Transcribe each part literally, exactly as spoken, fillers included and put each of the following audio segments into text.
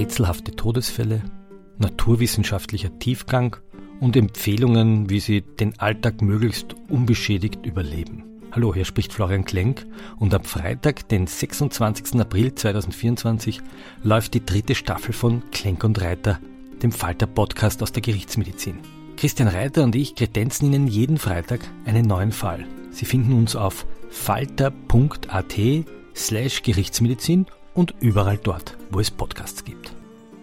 rätselhafte Todesfälle, naturwissenschaftlicher Tiefgang und Empfehlungen, wie Sie den Alltag möglichst unbeschädigt überleben. Hallo, hier spricht Florian Klenk und am Freitag, den sechsundzwanzigsten April zweitausendvierundzwanzig, läuft die dritte Staffel von Klenk und Reiter, dem Falter-Podcast aus der Gerichtsmedizin. Christian Reiter und ich kredenzen Ihnen jeden Freitag einen neuen Fall. Sie finden uns auf falter.at slash Gerichtsmedizin und überall dort, wo es Podcasts gibt.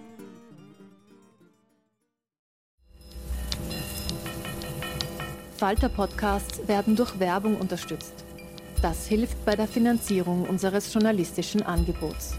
Falter-Podcasts werden durch Werbung unterstützt. Das hilft bei der Finanzierung unseres journalistischen Angebots.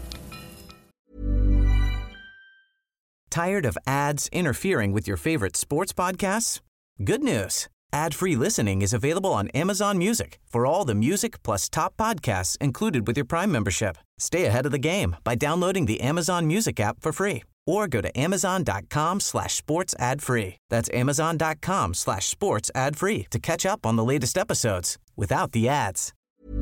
Tired of ads interfering with your favorite sports podcasts? Good news. Ad-free listening is available on Amazon Music for all the music plus top podcasts included with your Prime membership. Stay ahead of the game by downloading the Amazon Music app for free or go to amazon.com slash sports ad free. That's amazon.com slash sports ad free to catch up on the latest episodes without the ads.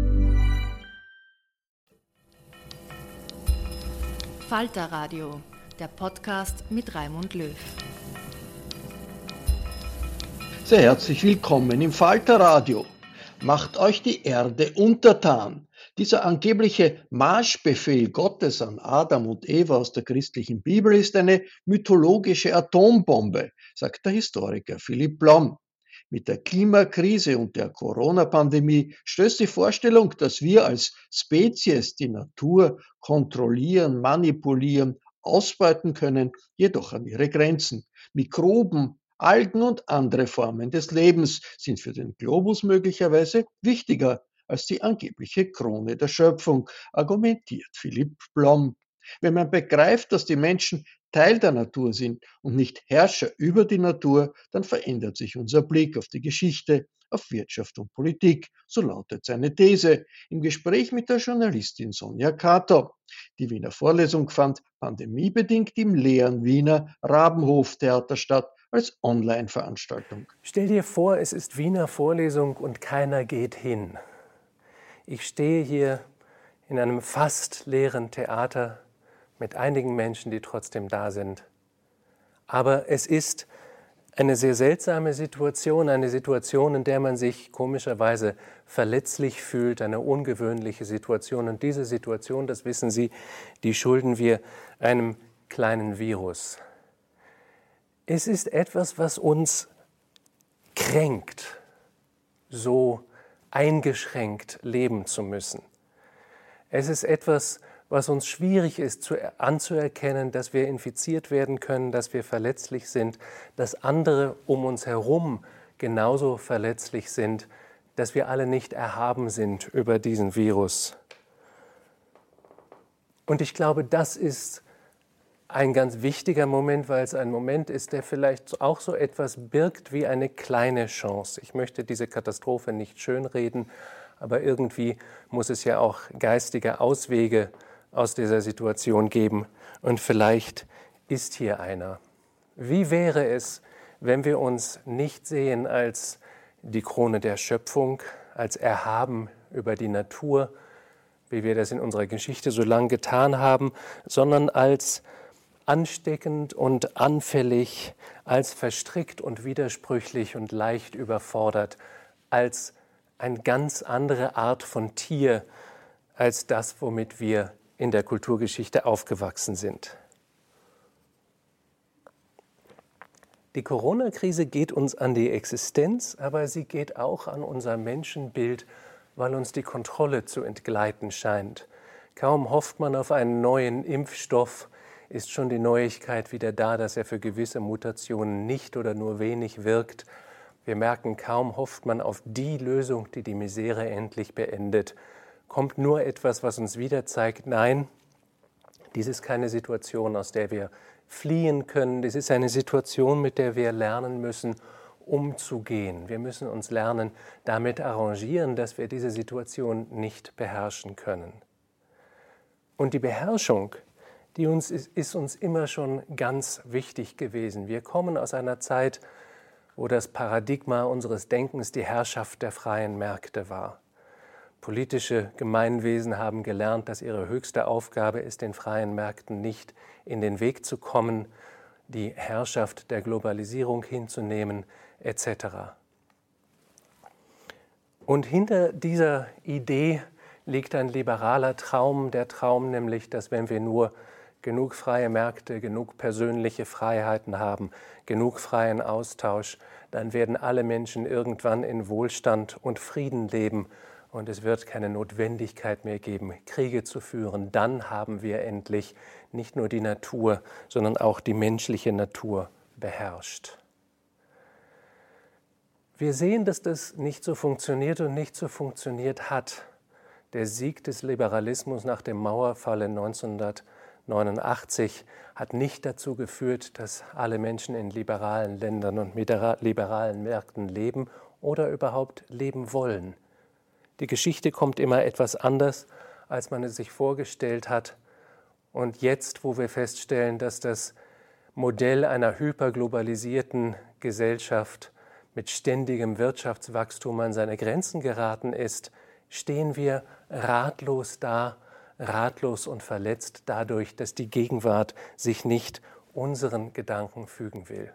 Falter Radio, der Podcast mit Raimund Löw. Sehr herzlich willkommen im Falter-Radio. Macht euch die Erde untertan. Dieser angebliche Marschbefehl Gottes an Adam und Eva aus der christlichen Bibel ist eine mythologische Atombombe, sagt der Historiker Philipp Blom. Mit der Klimakrise und der Corona-Pandemie stößt die Vorstellung, dass wir als Spezies die Natur kontrollieren, manipulieren, ausbeuten können, jedoch an ihre Grenzen. Mikroben, Algen und andere Formen des Lebens sind für den Globus möglicherweise wichtiger als die angebliche Krone der Schöpfung, argumentiert Philipp Blom. Wenn man begreift, dass die Menschen Teil der Natur sind und nicht Herrscher über die Natur, dann verändert sich unser Blick auf die Geschichte, auf Wirtschaft und Politik, so lautet seine These, im Gespräch mit der Journalistin Sonja Kato. Die Wiener Vorlesung fand pandemiebedingt im leeren Wiener Rabenhof-Theater statt, als Online-Veranstaltung. Stell dir vor, es ist Wiener Vorlesung und keiner geht hin. Ich stehe hier in einem fast leeren Theater mit einigen Menschen, die trotzdem da sind. Aber es ist eine sehr seltsame Situation, eine Situation, in der man sich komischerweise verletzlich fühlt, eine ungewöhnliche Situation. Und diese Situation, das wissen Sie, die schulden wir einem kleinen Virus. Es ist etwas, was uns kränkt, so eingeschränkt leben zu müssen. Es ist etwas, was uns schwierig ist zu, anzuerkennen, dass wir infiziert werden können, dass wir verletzlich sind, dass andere um uns herum genauso verletzlich sind, dass wir alle nicht erhaben sind über diesen Virus. Und ich glaube, das ist ein ganz wichtiger Moment, weil es ein Moment ist, der vielleicht auch so etwas birgt wie eine kleine Chance. Ich möchte diese Katastrophe nicht schönreden, aber irgendwie muss es ja auch geistige Auswege aus dieser Situation geben. Und vielleicht ist hier einer. Wie wäre es, wenn wir uns nicht sehen als die Krone der Schöpfung, als erhaben über die Natur, wie wir das in unserer Geschichte so lange getan haben, sondern als ansteckend und anfällig, als verstrickt und widersprüchlich und leicht überfordert, als eine ganz andere Art von Tier als das, womit wir in der Kulturgeschichte aufgewachsen sind. Die Corona-Krise geht uns an die Existenz, aber sie geht auch an unser Menschenbild, weil uns die Kontrolle zu entgleiten scheint. Kaum hofft man auf einen neuen Impfstoff, ist schon die Neuigkeit wieder da, dass er für gewisse Mutationen nicht oder nur wenig wirkt. Wir merken, kaum hofft man auf die Lösung, die die Misere endlich beendet. Kommt nur etwas, was uns wieder zeigt, nein, dies ist keine Situation, aus der wir fliehen können. Das ist eine Situation, mit der wir lernen müssen, umzugehen. Wir müssen uns lernen, damit arrangieren, dass wir diese Situation nicht beherrschen können. Und die Beherrschung, die uns ist, ist uns immer schon ganz wichtig gewesen. Wir kommen aus einer Zeit, wo das Paradigma unseres Denkens die Herrschaft der freien Märkte war. Politische Gemeinwesen haben gelernt, dass ihre höchste Aufgabe ist, den freien Märkten nicht in den Weg zu kommen, die Herrschaft der Globalisierung hinzunehmen, et cetera. Und hinter dieser Idee liegt ein liberaler Traum, der Traum nämlich, dass wenn wir nur genug freie Märkte, genug persönliche Freiheiten haben, genug freien Austausch, dann werden alle Menschen irgendwann in Wohlstand und Frieden leben und es wird keine Notwendigkeit mehr geben, Kriege zu führen. Dann haben wir endlich nicht nur die Natur, sondern auch die menschliche Natur beherrscht. Wir sehen, dass das nicht so funktioniert und nicht so funktioniert hat. Der Sieg des Liberalismus nach dem Mauerfall in neunzehnhundertneunundachtzig hat nicht dazu geführt, dass alle Menschen in liberalen Ländern und mit liberalen Märkten leben oder überhaupt leben wollen. Die Geschichte kommt immer etwas anders, als man es sich vorgestellt hat. Und jetzt, wo wir feststellen, dass das Modell einer hyperglobalisierten Gesellschaft mit ständigem Wirtschaftswachstum an seine Grenzen geraten ist, stehen wir ratlos da, ratlos und verletzt dadurch, dass die Gegenwart sich nicht unseren Gedanken fügen will.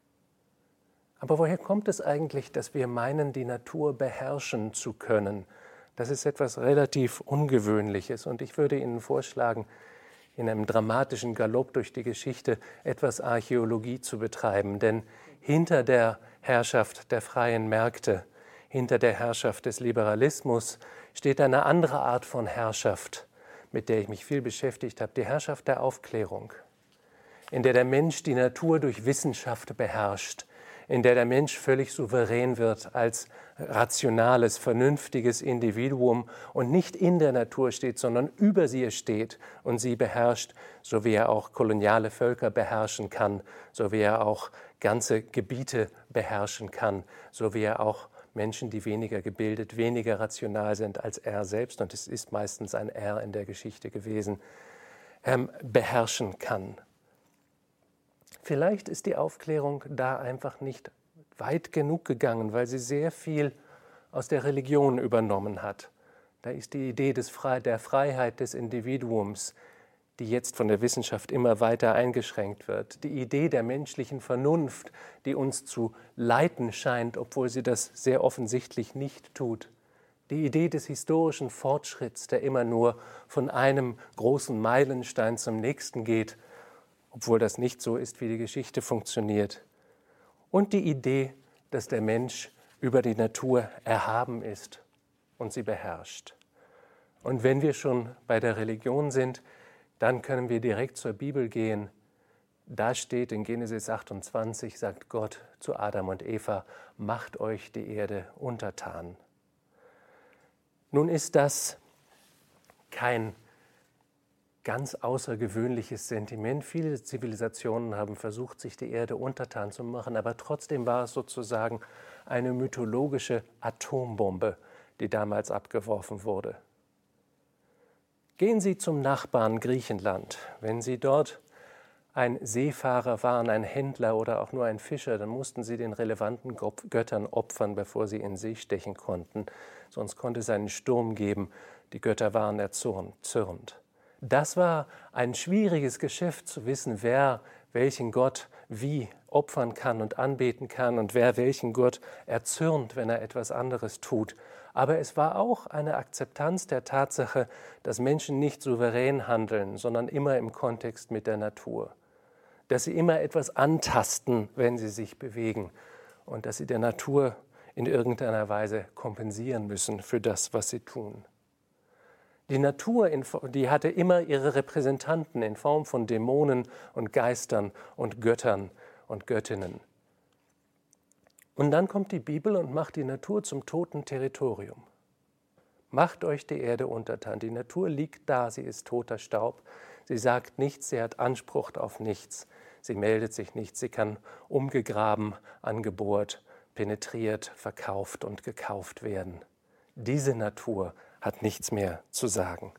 Aber woher kommt es eigentlich, dass wir meinen, die Natur beherrschen zu können? Das ist etwas relativ Ungewöhnliches und ich würde Ihnen vorschlagen, in einem dramatischen Galopp durch die Geschichte etwas Archäologie zu betreiben, denn hinter der Herrschaft der freien Märkte, hinter der Herrschaft des Liberalismus steht eine andere Art von Herrschaft, mit der ich mich viel beschäftigt habe, die Herrschaft der Aufklärung, in der der Mensch die Natur durch Wissenschaft beherrscht, in der der Mensch völlig souverän wird als rationales, vernünftiges Individuum und nicht in der Natur steht, sondern über sie steht und sie beherrscht, so wie er auch koloniale Völker beherrschen kann, so wie er auch ganze Gebiete beherrschen kann, so wie er auch Menschen, die weniger gebildet, weniger rational sind als er selbst, und es ist meistens ein Er in der Geschichte gewesen, ähm, beherrschen kann. Vielleicht ist die Aufklärung da einfach nicht weit genug gegangen, weil sie sehr viel aus der Religion übernommen hat. Da ist die Idee des Fre- der Freiheit des Individuums, die jetzt von der Wissenschaft immer weiter eingeschränkt wird. Die Idee der menschlichen Vernunft, die uns zu leiten scheint, obwohl sie das sehr offensichtlich nicht tut. Die Idee des historischen Fortschritts, der immer nur von einem großen Meilenstein zum nächsten geht, obwohl das nicht so ist, wie die Geschichte funktioniert. Und die Idee, dass der Mensch über die Natur erhaben ist und sie beherrscht. Und wenn wir schon bei der Religion sind, dann können wir direkt zur Bibel gehen. Da steht in Genesis achtundzwanzig, sagt Gott zu Adam und Eva, macht euch die Erde untertan. Nun ist das kein ganz außergewöhnliches Sentiment. Viele Zivilisationen haben versucht, sich die Erde untertan zu machen, aber trotzdem war es sozusagen eine mythologische Atombombe, die damals abgeworfen wurde. Gehen Sie zum Nachbarn Griechenland. Wenn Sie dort ein Seefahrer waren, ein Händler oder auch nur ein Fischer, dann mussten Sie den relevanten Göttern opfern, bevor Sie in See stechen konnten. Sonst konnte es einen Sturm geben. Die Götter waren erzürnt. Das war ein schwieriges Geschäft, zu wissen, wer welchen Gott wie opfern kann und anbeten kann und wer welchen Gott erzürnt, wenn er etwas anderes tut. Aber es war auch eine Akzeptanz der Tatsache, dass Menschen nicht souverän handeln, sondern immer im Kontext mit der Natur. Dass sie immer etwas antasten, wenn sie sich bewegen und dass sie der Natur in irgendeiner Weise kompensieren müssen für das, was sie tun. Die Natur, die hatte immer ihre Repräsentanten in Form von Dämonen und Geistern und Göttern und Göttinnen. Und dann kommt die Bibel und macht die Natur zum toten Territorium. Macht euch die Erde untertan. Die Natur liegt da, sie ist toter Staub. Sie sagt nichts, sie hat Anspruch auf nichts. Sie meldet sich nicht, sie kann umgegraben, angebohrt, penetriert, verkauft und gekauft werden. Diese Natur hat nichts mehr zu sagen.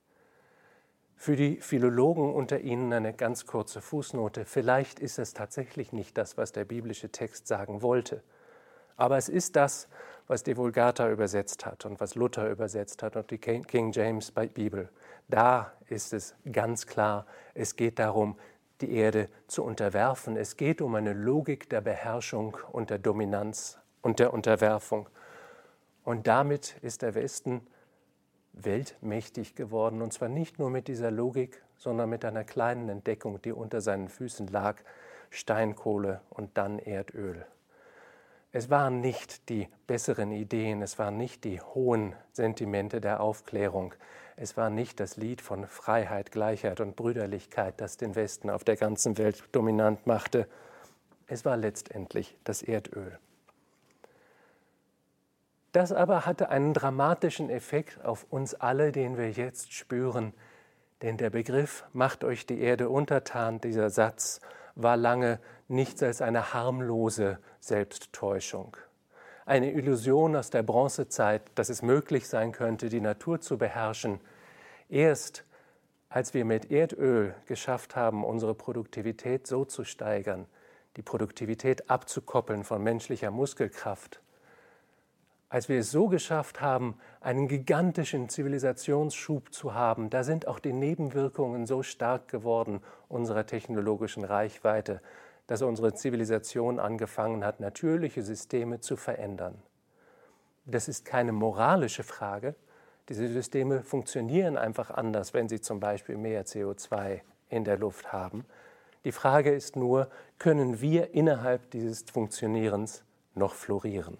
Für die Philologen unter Ihnen eine ganz kurze Fußnote. Vielleicht ist es tatsächlich nicht das, was der biblische Text sagen wollte. Aber es ist das, was die Vulgata übersetzt hat und was Luther übersetzt hat und die King James Bibel. Da ist es ganz klar, es geht darum, die Erde zu unterwerfen. Es geht um eine Logik der Beherrschung und der Dominanz und der Unterwerfung. Und damit ist der Westen weltmächtig geworden, und zwar nicht nur mit dieser Logik, sondern mit einer kleinen Entdeckung, die unter seinen Füßen lag, Steinkohle und dann Erdöl. Es waren nicht die besseren Ideen, es waren nicht die hohen Sentimente der Aufklärung, es war nicht das Lied von Freiheit, Gleichheit und Brüderlichkeit, das den Westen auf der ganzen Welt dominant machte. Es war letztendlich das Erdöl. Das aber hatte einen dramatischen Effekt auf uns alle, den wir jetzt spüren. Denn der Begriff „Macht euch die Erde untertan“, dieser Satz, war lange nichts als eine harmlose Selbsttäuschung. Eine Illusion aus der Bronzezeit, dass es möglich sein könnte, die Natur zu beherrschen. Erst als wir mit Erdöl geschafft haben, unsere Produktivität so zu steigern, die Produktivität abzukoppeln von menschlicher Muskelkraft, als wir es so geschafft haben, einen gigantischen Zivilisationsschub zu haben, da sind auch die Nebenwirkungen so stark geworden unserer technologischen Reichweite, dass unsere Zivilisation angefangen hat, natürliche Systeme zu verändern. Das ist keine moralische Frage. Diese Systeme funktionieren einfach anders, wenn sie zum Beispiel mehr C O zwei in der Luft haben. Die Frage ist nur, können wir innerhalb dieses Funktionierens noch florieren?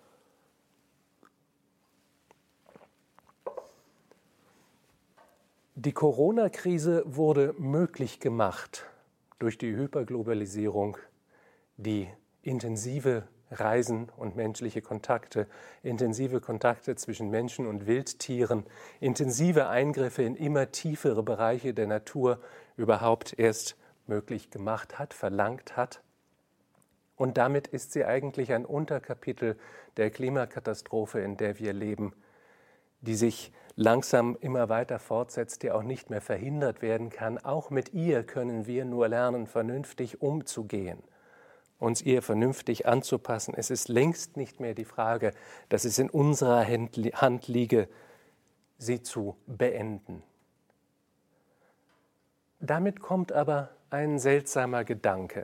Die Corona-Krise wurde möglich gemacht durch die Hyperglobalisierung, die intensive Reisen und menschliche Kontakte, intensive Kontakte zwischen Menschen und Wildtieren, intensive Eingriffe in immer tiefere Bereiche der Natur überhaupt erst möglich gemacht hat, verlangt hat. Und damit ist sie eigentlich ein Unterkapitel der Klimakatastrophe, in der wir leben, die sich langsam immer weiter fortsetzt, die auch nicht mehr verhindert werden kann. Auch mit ihr können wir nur lernen, vernünftig umzugehen, uns ihr vernünftig anzupassen. Es ist längst nicht mehr die Frage, dass es in unserer Hand liege, sie zu beenden. Damit kommt aber ein seltsamer Gedanke.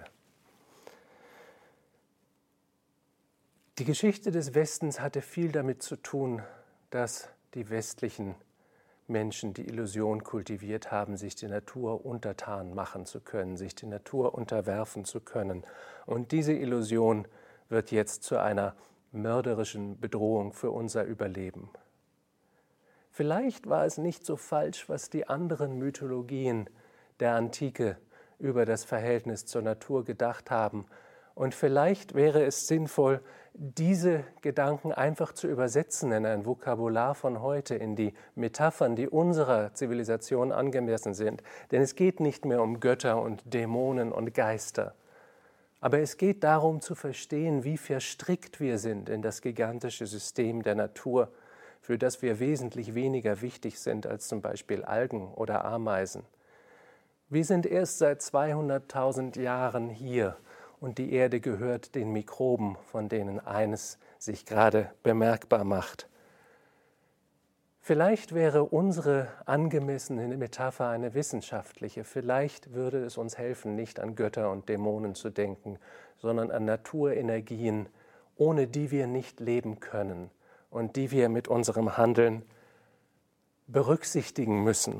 Die Geschichte des Westens hatte viel damit zu tun, dass die westlichen Menschen die Illusion kultiviert haben, sich die Natur untertan machen zu können, sich die Natur unterwerfen zu können. Und diese Illusion wird jetzt zu einer mörderischen Bedrohung für unser Überleben. Vielleicht war es nicht so falsch, was die anderen Mythologien der Antike über das Verhältnis zur Natur gedacht haben. Und vielleicht wäre es sinnvoll, diese Gedanken einfach zu übersetzen in ein Vokabular von heute, in die Metaphern, die unserer Zivilisation angemessen sind. Denn es geht nicht mehr um Götter und Dämonen und Geister. Aber es geht darum zu verstehen, wie verstrickt wir sind in das gigantische System der Natur, für das wir wesentlich weniger wichtig sind als zum Beispiel Algen oder Ameisen. Wir sind erst seit zweihunderttausend Jahren hier. Und die Erde gehört den Mikroben, von denen eines sich gerade bemerkbar macht. Vielleicht wäre unsere angemessene Metapher eine wissenschaftliche. Vielleicht würde es uns helfen, nicht an Götter und Dämonen zu denken, sondern an Naturenergien, ohne die wir nicht leben können und die wir mit unserem Handeln berücksichtigen müssen.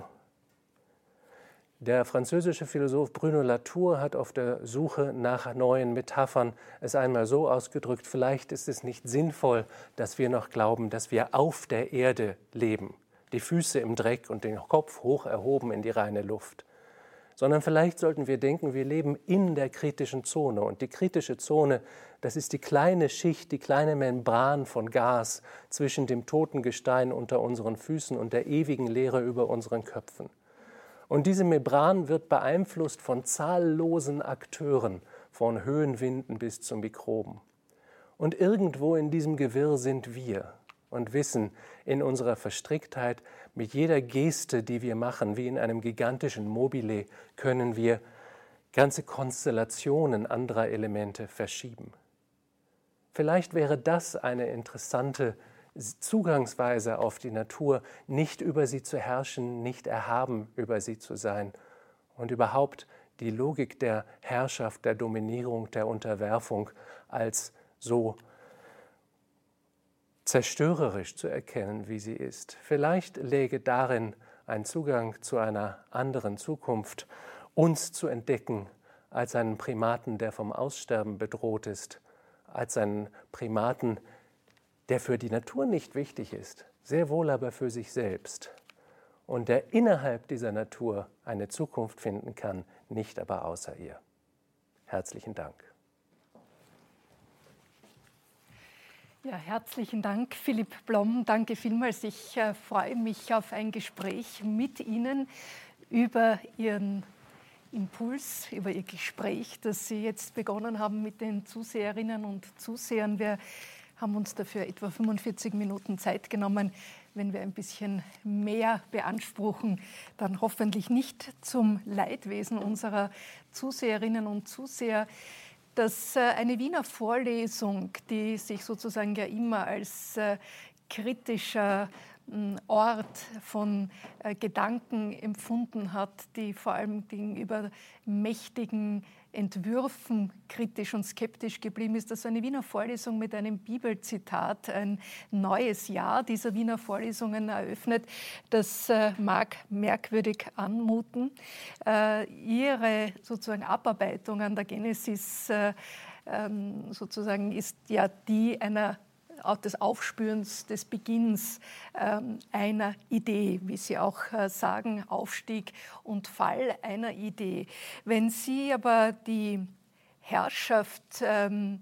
Der französische Philosoph Bruno Latour hat auf der Suche nach neuen Metaphern es einmal so ausgedrückt: Vielleicht ist es nicht sinnvoll, dass wir noch glauben, dass wir auf der Erde leben, die Füße im Dreck und den Kopf hoch erhoben in die reine Luft, sondern vielleicht sollten wir denken, wir leben in der kritischen Zone. Und die kritische Zone, das ist die kleine Schicht, die kleine Membran von Gas zwischen dem toten Gestein unter unseren Füßen und der ewigen Leere über unseren Köpfen. Und diese Membran wird beeinflusst von zahllosen Akteuren, von Höhenwinden bis zu Mikroben. Und irgendwo in diesem Gewirr sind wir und wissen in unserer Verstricktheit, mit jeder Geste, die wir machen, wie in einem gigantischen Mobile, können wir ganze Konstellationen anderer Elemente verschieben. Vielleicht wäre das eine interessante Zugangsweise auf die Natur, nicht über sie zu herrschen, nicht erhaben über sie zu sein und überhaupt die Logik der Herrschaft, der Dominierung, der Unterwerfung als so zerstörerisch zu erkennen, wie sie ist. Vielleicht läge darin ein Zugang zu einer anderen Zukunft, uns zu entdecken als einen Primaten, der vom Aussterben bedroht ist, als einen Primaten, der für die Natur nicht wichtig ist, sehr wohl aber für sich selbst und der innerhalb dieser Natur eine Zukunft finden kann, nicht aber außer ihr. Herzlichen Dank. Ja, herzlichen Dank, Philipp Blom. Danke vielmals. Ich äh, freue mich auf ein Gespräch mit Ihnen über Ihren Impuls, über Ihr Gespräch, das Sie jetzt begonnen haben mit den Zuseherinnen und Zusehern. Wir haben uns dafür etwa fünfundvierzig Minuten Zeit genommen. Wenn wir ein bisschen mehr beanspruchen, dann hoffentlich nicht zum Leidwesen unserer Zuseherinnen und Zuseher. Dass eine Wiener Vorlesung, die sich sozusagen ja immer als äh, kritischer äh, Ort von äh, Gedanken empfunden hat, die vor allem gegenüber mächtigen Entwürfen kritisch und skeptisch geblieben ist, dass so eine Wiener Vorlesung mit einem Bibelzitat ein neues Jahr dieser Wiener Vorlesungen eröffnet. Das äh, mag merkwürdig anmuten. Äh, ihre sozusagen Abarbeitung an der Genesis äh, ähm, sozusagen ist ja die einer des Aufspürens, des Beginns ähm, einer Idee, wie Sie auch äh, sagen, Aufstieg und Fall einer Idee. Wenn Sie aber die Herrschaft ähm,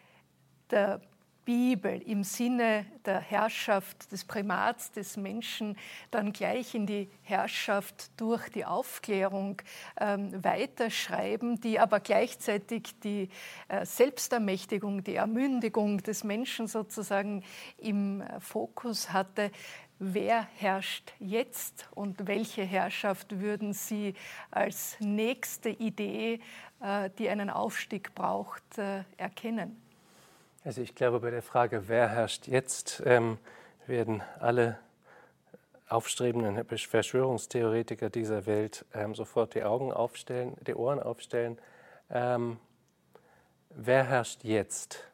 der Bibel im Sinne der Herrschaft des Primats des Menschen dann gleich in die Herrschaft durch die Aufklärung ähm, weiterschreiben, die aber gleichzeitig die äh, Selbstermächtigung, die Ermündigung des Menschen sozusagen im äh, Fokus hatte. Wer herrscht jetzt und welche Herrschaft würden Sie als nächste Idee, äh, die einen Aufstieg braucht, äh, erkennen? Also ich glaube, bei der Frage, wer herrscht jetzt, ähm, werden alle aufstrebenden Verschwörungstheoretiker dieser Welt ähm, sofort die Augen aufstellen, die Ohren aufstellen. Ähm, wer herrscht jetzt?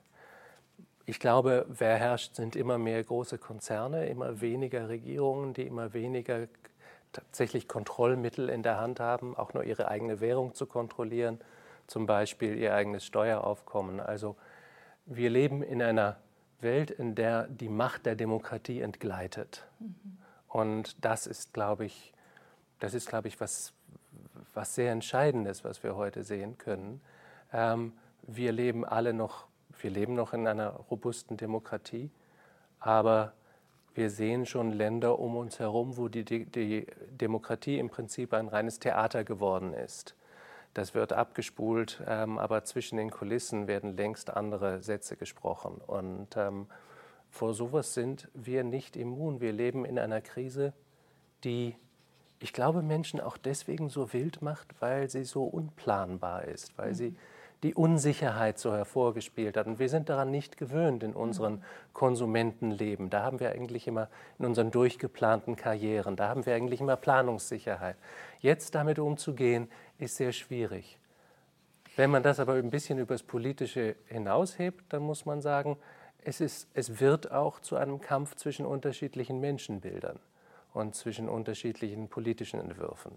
Ich glaube, wer herrscht, sind immer mehr große Konzerne, immer weniger Regierungen, die immer weniger tatsächlich Kontrollmittel in der Hand haben, auch nur ihre eigene Währung zu kontrollieren, zum Beispiel ihr eigenes Steueraufkommen. Also wir leben in einer Welt, in der die Macht der Demokratie entgleitet. Mhm. Und das ist, glaube ich, das ist, glaube ich, was, was sehr Entscheidendes, was wir heute sehen können. Ähm, wir leben alle noch, wir leben noch in einer robusten Demokratie, aber wir sehen schon Länder um uns herum, wo die, die, die Demokratie im Prinzip ein reines Theater geworden ist. Das wird abgespult, ähm, aber zwischen den Kulissen werden längst andere Sätze gesprochen. Und ähm, vor sowas sind wir nicht immun. Wir leben in einer Krise, die, ich glaube, Menschen auch deswegen so wild macht, weil sie so unplanbar ist, weil mhm. sie die Unsicherheit so hervorgespielt hat. Und wir sind daran nicht gewöhnt in unseren Konsumentenleben. Da haben wir eigentlich immer in unseren durchgeplanten Karrieren, da haben wir eigentlich immer Planungssicherheit. Jetzt damit umzugehen, ist sehr schwierig. Wenn man das aber ein bisschen übers Politische hinaushebt, dann muss man sagen, es, ist, es wird auch zu einem Kampf zwischen unterschiedlichen Menschenbildern und zwischen unterschiedlichen politischen Entwürfen.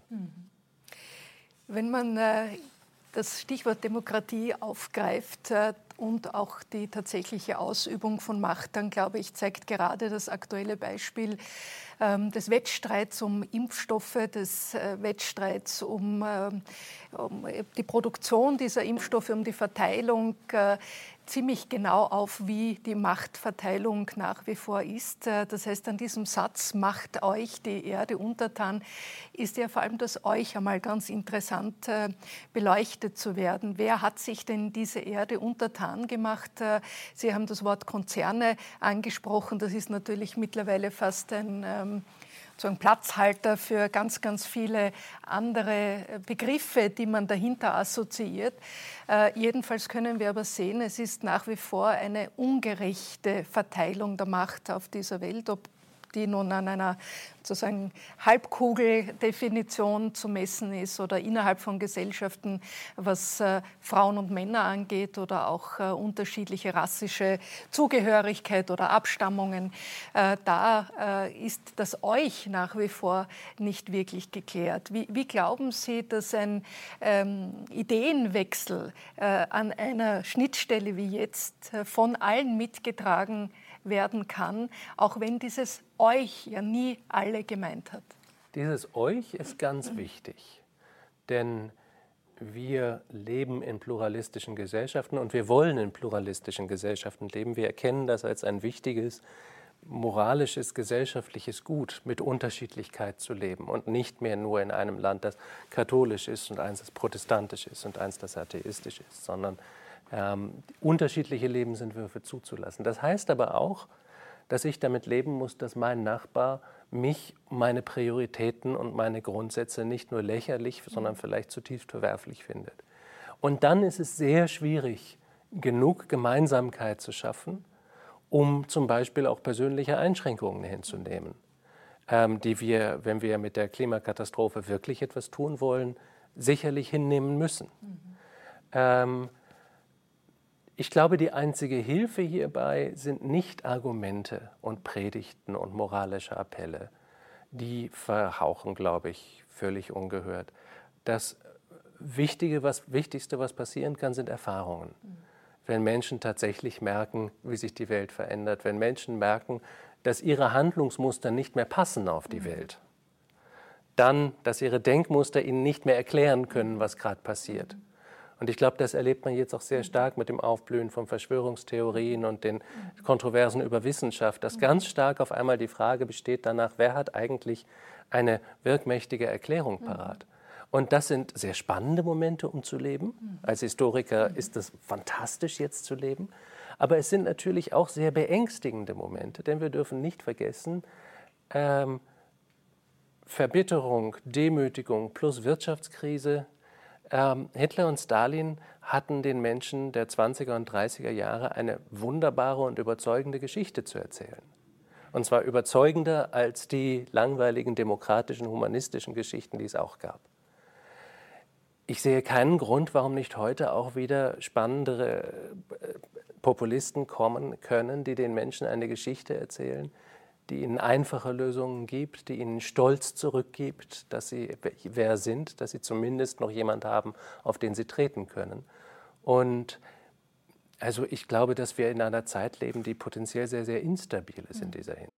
Wenn man äh das Stichwort Demokratie aufgreift äh, und auch die tatsächliche Ausübung von Macht, dann glaube ich, zeigt gerade das aktuelle Beispiel ähm, des Wettstreits um Impfstoffe, des äh, Wettstreits um, äh, um die Produktion dieser Impfstoffe, um die Verteilung äh, ziemlich genau auf, wie die Machtverteilung nach wie vor ist. Das heißt, an diesem Satz, macht euch die Erde untertan, ist ja vor allem das euch einmal ganz interessant beleuchtet zu werden. Wer hat sich denn diese Erde untertan gemacht? Sie haben das Wort Konzerne angesprochen. Das ist natürlich mittlerweile fast ein ähm, sozusagen Platzhalter für ganz, ganz viele andere Begriffe, die man dahinter assoziiert. Äh, jedenfalls können wir aber sehen, es ist nach wie vor eine ungerechte Verteilung der Macht auf dieser Welt, ob die nun an einer sozusagen Halbkugeldefinition zu messen ist oder innerhalb von Gesellschaften, was äh, Frauen und Männer angeht oder auch äh, unterschiedliche rassische Zugehörigkeit oder Abstammungen. Äh, da äh, ist das Euch nach wie vor nicht wirklich geklärt. Wie, wie glauben Sie, dass ein ähm, Ideenwechsel äh, an einer Schnittstelle wie jetzt äh, von allen mitgetragen werden kann, auch wenn dieses Euch ja nie alle gemeint hat? Dieses Euch ist ganz wichtig, denn wir leben in pluralistischen Gesellschaften und wir wollen in pluralistischen Gesellschaften leben. Wir erkennen das als ein wichtiges, moralisches, gesellschaftliches Gut, mit Unterschiedlichkeit zu leben und nicht mehr nur in einem Land, das katholisch ist und eins, das protestantisch ist und eins, das atheistisch ist, sondern ähm, unterschiedliche Lebensentwürfe zuzulassen. Das heißt aber auch, dass ich damit leben muss, dass mein Nachbar mich, meine Prioritäten und meine Grundsätze nicht nur lächerlich, sondern vielleicht zutiefst verwerflich findet. Und dann ist es sehr schwierig, genug Gemeinsamkeit zu schaffen, um zum Beispiel auch persönliche Einschränkungen hinzunehmen, ähm, die wir, wenn wir mit der Klimakatastrophe wirklich etwas tun wollen, sicherlich hinnehmen müssen. Mhm. Ähm, Ich glaube, die einzige Hilfe hierbei sind nicht Argumente und Predigten und moralische Appelle. Die verhauchen, glaube ich, völlig ungehört. Das Wichtige, was, Wichtigste, was passieren kann, sind Erfahrungen. Mhm. Wenn Menschen tatsächlich merken, wie sich die Welt verändert, wenn Menschen merken, dass ihre Handlungsmuster nicht mehr passen auf die mhm. Welt, dann, dass ihre Denkmuster ihnen nicht mehr erklären können, was gerade passiert. Mhm. Und ich glaube, das erlebt man jetzt auch sehr stark mit dem Aufblühen von Verschwörungstheorien und den Kontroversen über Wissenschaft, dass ganz stark auf einmal die Frage besteht danach, wer hat eigentlich eine wirkmächtige Erklärung parat. Und das sind sehr spannende Momente, um zu leben. Als Historiker ist es fantastisch, jetzt zu leben. Aber es sind natürlich auch sehr beängstigende Momente, denn wir dürfen nicht vergessen, ähm, Verbitterung, Demütigung plus Wirtschaftskrise. Ähm, Hitler und Stalin hatten den Menschen der zwanziger und dreißiger Jahre eine wunderbare und überzeugende Geschichte zu erzählen. Und zwar überzeugender als die langweiligen demokratischen, humanistischen Geschichten, die es auch gab. Ich sehe keinen Grund, warum nicht heute auch wieder spannendere Populisten kommen können, die den Menschen eine Geschichte erzählen, die ihnen einfache Lösungen gibt, die ihnen Stolz zurückgibt, dass sie wer sind, dass sie zumindest noch jemand haben, auf den sie treten können. Und also ich glaube, dass wir in einer Zeit leben, die potenziell sehr, sehr instabil ist in dieser Hinsicht.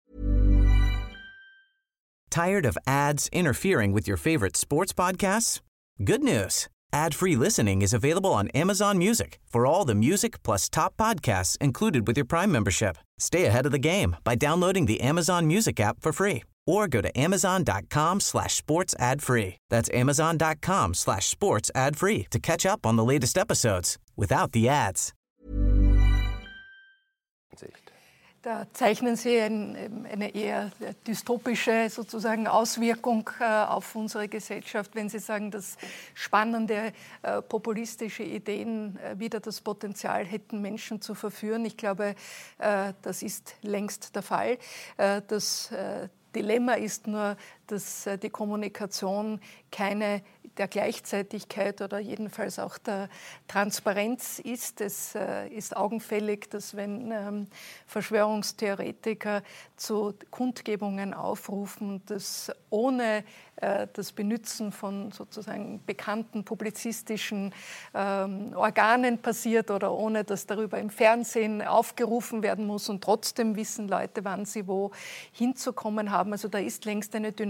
Tired of ads interfering with your favorite sports podcasts? Good news. Ad-free listening is available on Amazon Music for all the music plus top podcasts included with your Prime membership. Stay ahead of the game by downloading the Amazon Music app for free or go to amazon.com slash sports ad free. That's amazon.com slash sports ad free to catch up on the latest episodes without the ads. Da zeichnen Sie ein, eine eher dystopische sozusagen Auswirkung äh, auf unsere Gesellschaft, wenn Sie sagen, dass spannende äh, populistische Ideen äh, wieder das Potenzial hätten, Menschen zu verführen. Ich glaube, äh, das ist längst der Fall. Äh, das äh, Dilemma ist nur, dass äh, die Kommunikation keine der Gleichzeitigkeit oder jedenfalls auch der Transparenz ist. Es äh, ist augenfällig, dass wenn ähm, Verschwörungstheoretiker zu Kundgebungen aufrufen, das ohne äh, das Benutzen von sozusagen bekannten publizistischen ähm, Organen passiert oder ohne dass darüber im Fernsehen aufgerufen werden muss und trotzdem wissen Leute, wann sie wo hinzukommen haben. Also da ist längst eine Dynamik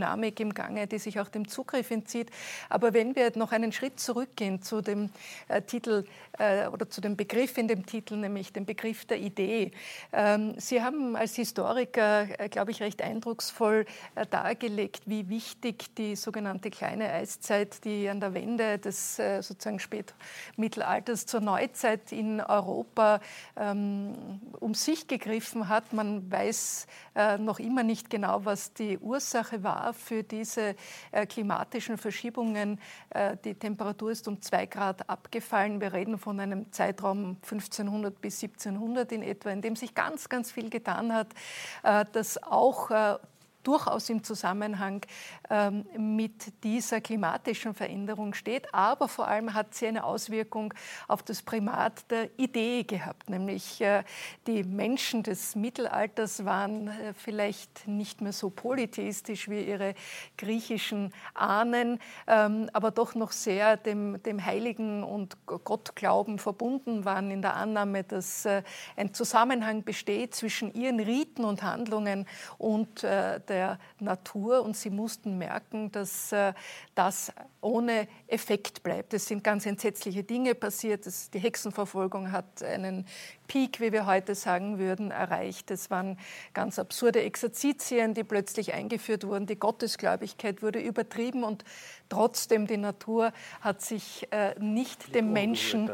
Dynamik im Gange, die sich auch dem Zugriff entzieht. Aber wenn wir noch einen Schritt zurückgehen zu dem äh, Titel äh, oder zu dem Begriff in dem Titel, nämlich dem Begriff der Idee. Ähm, Sie haben als Historiker, äh, glaube ich, recht eindrucksvoll äh, dargelegt, wie wichtig die sogenannte kleine Eiszeit, die an der Wende des äh, sozusagen Spätmittelalters zur Neuzeit in Europa ähm, um sich gegriffen hat. Man weiß äh, noch immer nicht genau, was die Ursache war für diese äh, klimatischen Verschiebungen. Äh, die Temperatur ist um zwei Grad abgefallen. Wir reden von einem Zeitraum fünfzehnhundert bis siebzehnhundert in etwa, in dem sich ganz, ganz viel getan hat, äh, das auch äh, durchaus im Zusammenhang ähm, mit dieser klimatischen Veränderung steht. Aber vor allem hat sie eine Auswirkung auf das Primat der Idee gehabt. Nämlich äh, die Menschen des Mittelalters waren äh, vielleicht nicht mehr so polytheistisch wie ihre griechischen Ahnen, ähm, aber doch noch sehr dem, dem Heiligen und Gottglauben verbunden waren, in der Annahme, dass äh, ein Zusammenhang besteht zwischen ihren Riten und Handlungen und äh, der der Natur, und sie mussten merken, dass äh, das ohne Effekt bleibt. Es sind ganz entsetzliche Dinge passiert. Das, die Hexenverfolgung hat einen Peak, wie wir heute sagen würden, erreicht. Es waren ganz absurde Exerzitien, die plötzlich eingeführt wurden. Die Gottesgläubigkeit wurde übertrieben und trotzdem die Natur hat sich äh, nicht dem Menschen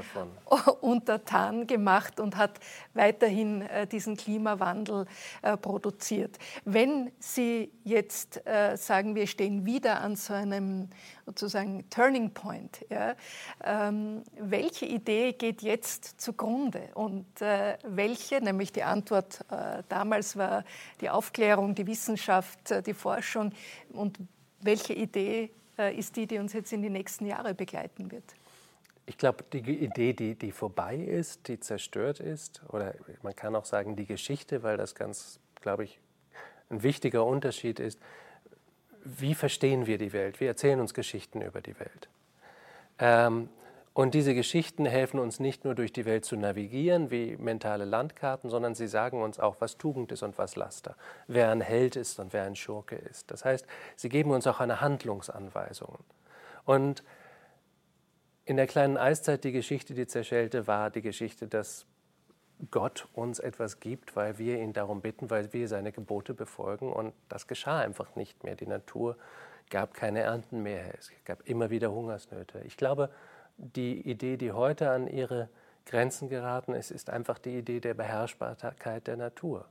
untertan gemacht und hat weiterhin äh, diesen Klimawandel äh, produziert. Wenn Sie jetzt äh, sagen, wir stehen wieder an so einem sozusagen Turning Point, ja, ähm, welche Idee geht jetzt zugrunde und äh, welche, nämlich die Antwort äh, damals war die Aufklärung, die Wissenschaft, äh, die Forschung, und welche Idee äh, ist die, die uns jetzt in die nächsten Jahre begleiten wird? Ich glaube, die Idee, die, die vorbei ist, die zerstört ist, oder man kann auch sagen die Geschichte, weil das ganz, glaube ich, ein wichtiger Unterschied ist, wie verstehen wir die Welt? Wir erzählen uns Geschichten über die Welt. Ähm, und diese Geschichten helfen uns nicht nur durch die Welt zu navigieren, wie mentale Landkarten, sondern sie sagen uns auch, was Tugend ist und was Laster, wer ein Held ist und wer ein Schurke ist. Das heißt, sie geben uns auch eine Handlungsanweisung. Und in der kleinen Eiszeit, die Geschichte, die zerschellte, war die Geschichte, dass Gott uns etwas gibt, weil wir ihn darum bitten, weil wir seine Gebote befolgen, und das geschah einfach nicht mehr. Die Natur gab keine Ernten mehr, es gab immer wieder Hungersnöte. Ich glaube, die Idee, die heute an ihre Grenzen geraten ist, ist einfach die Idee der Beherrschbarkeit der Natur.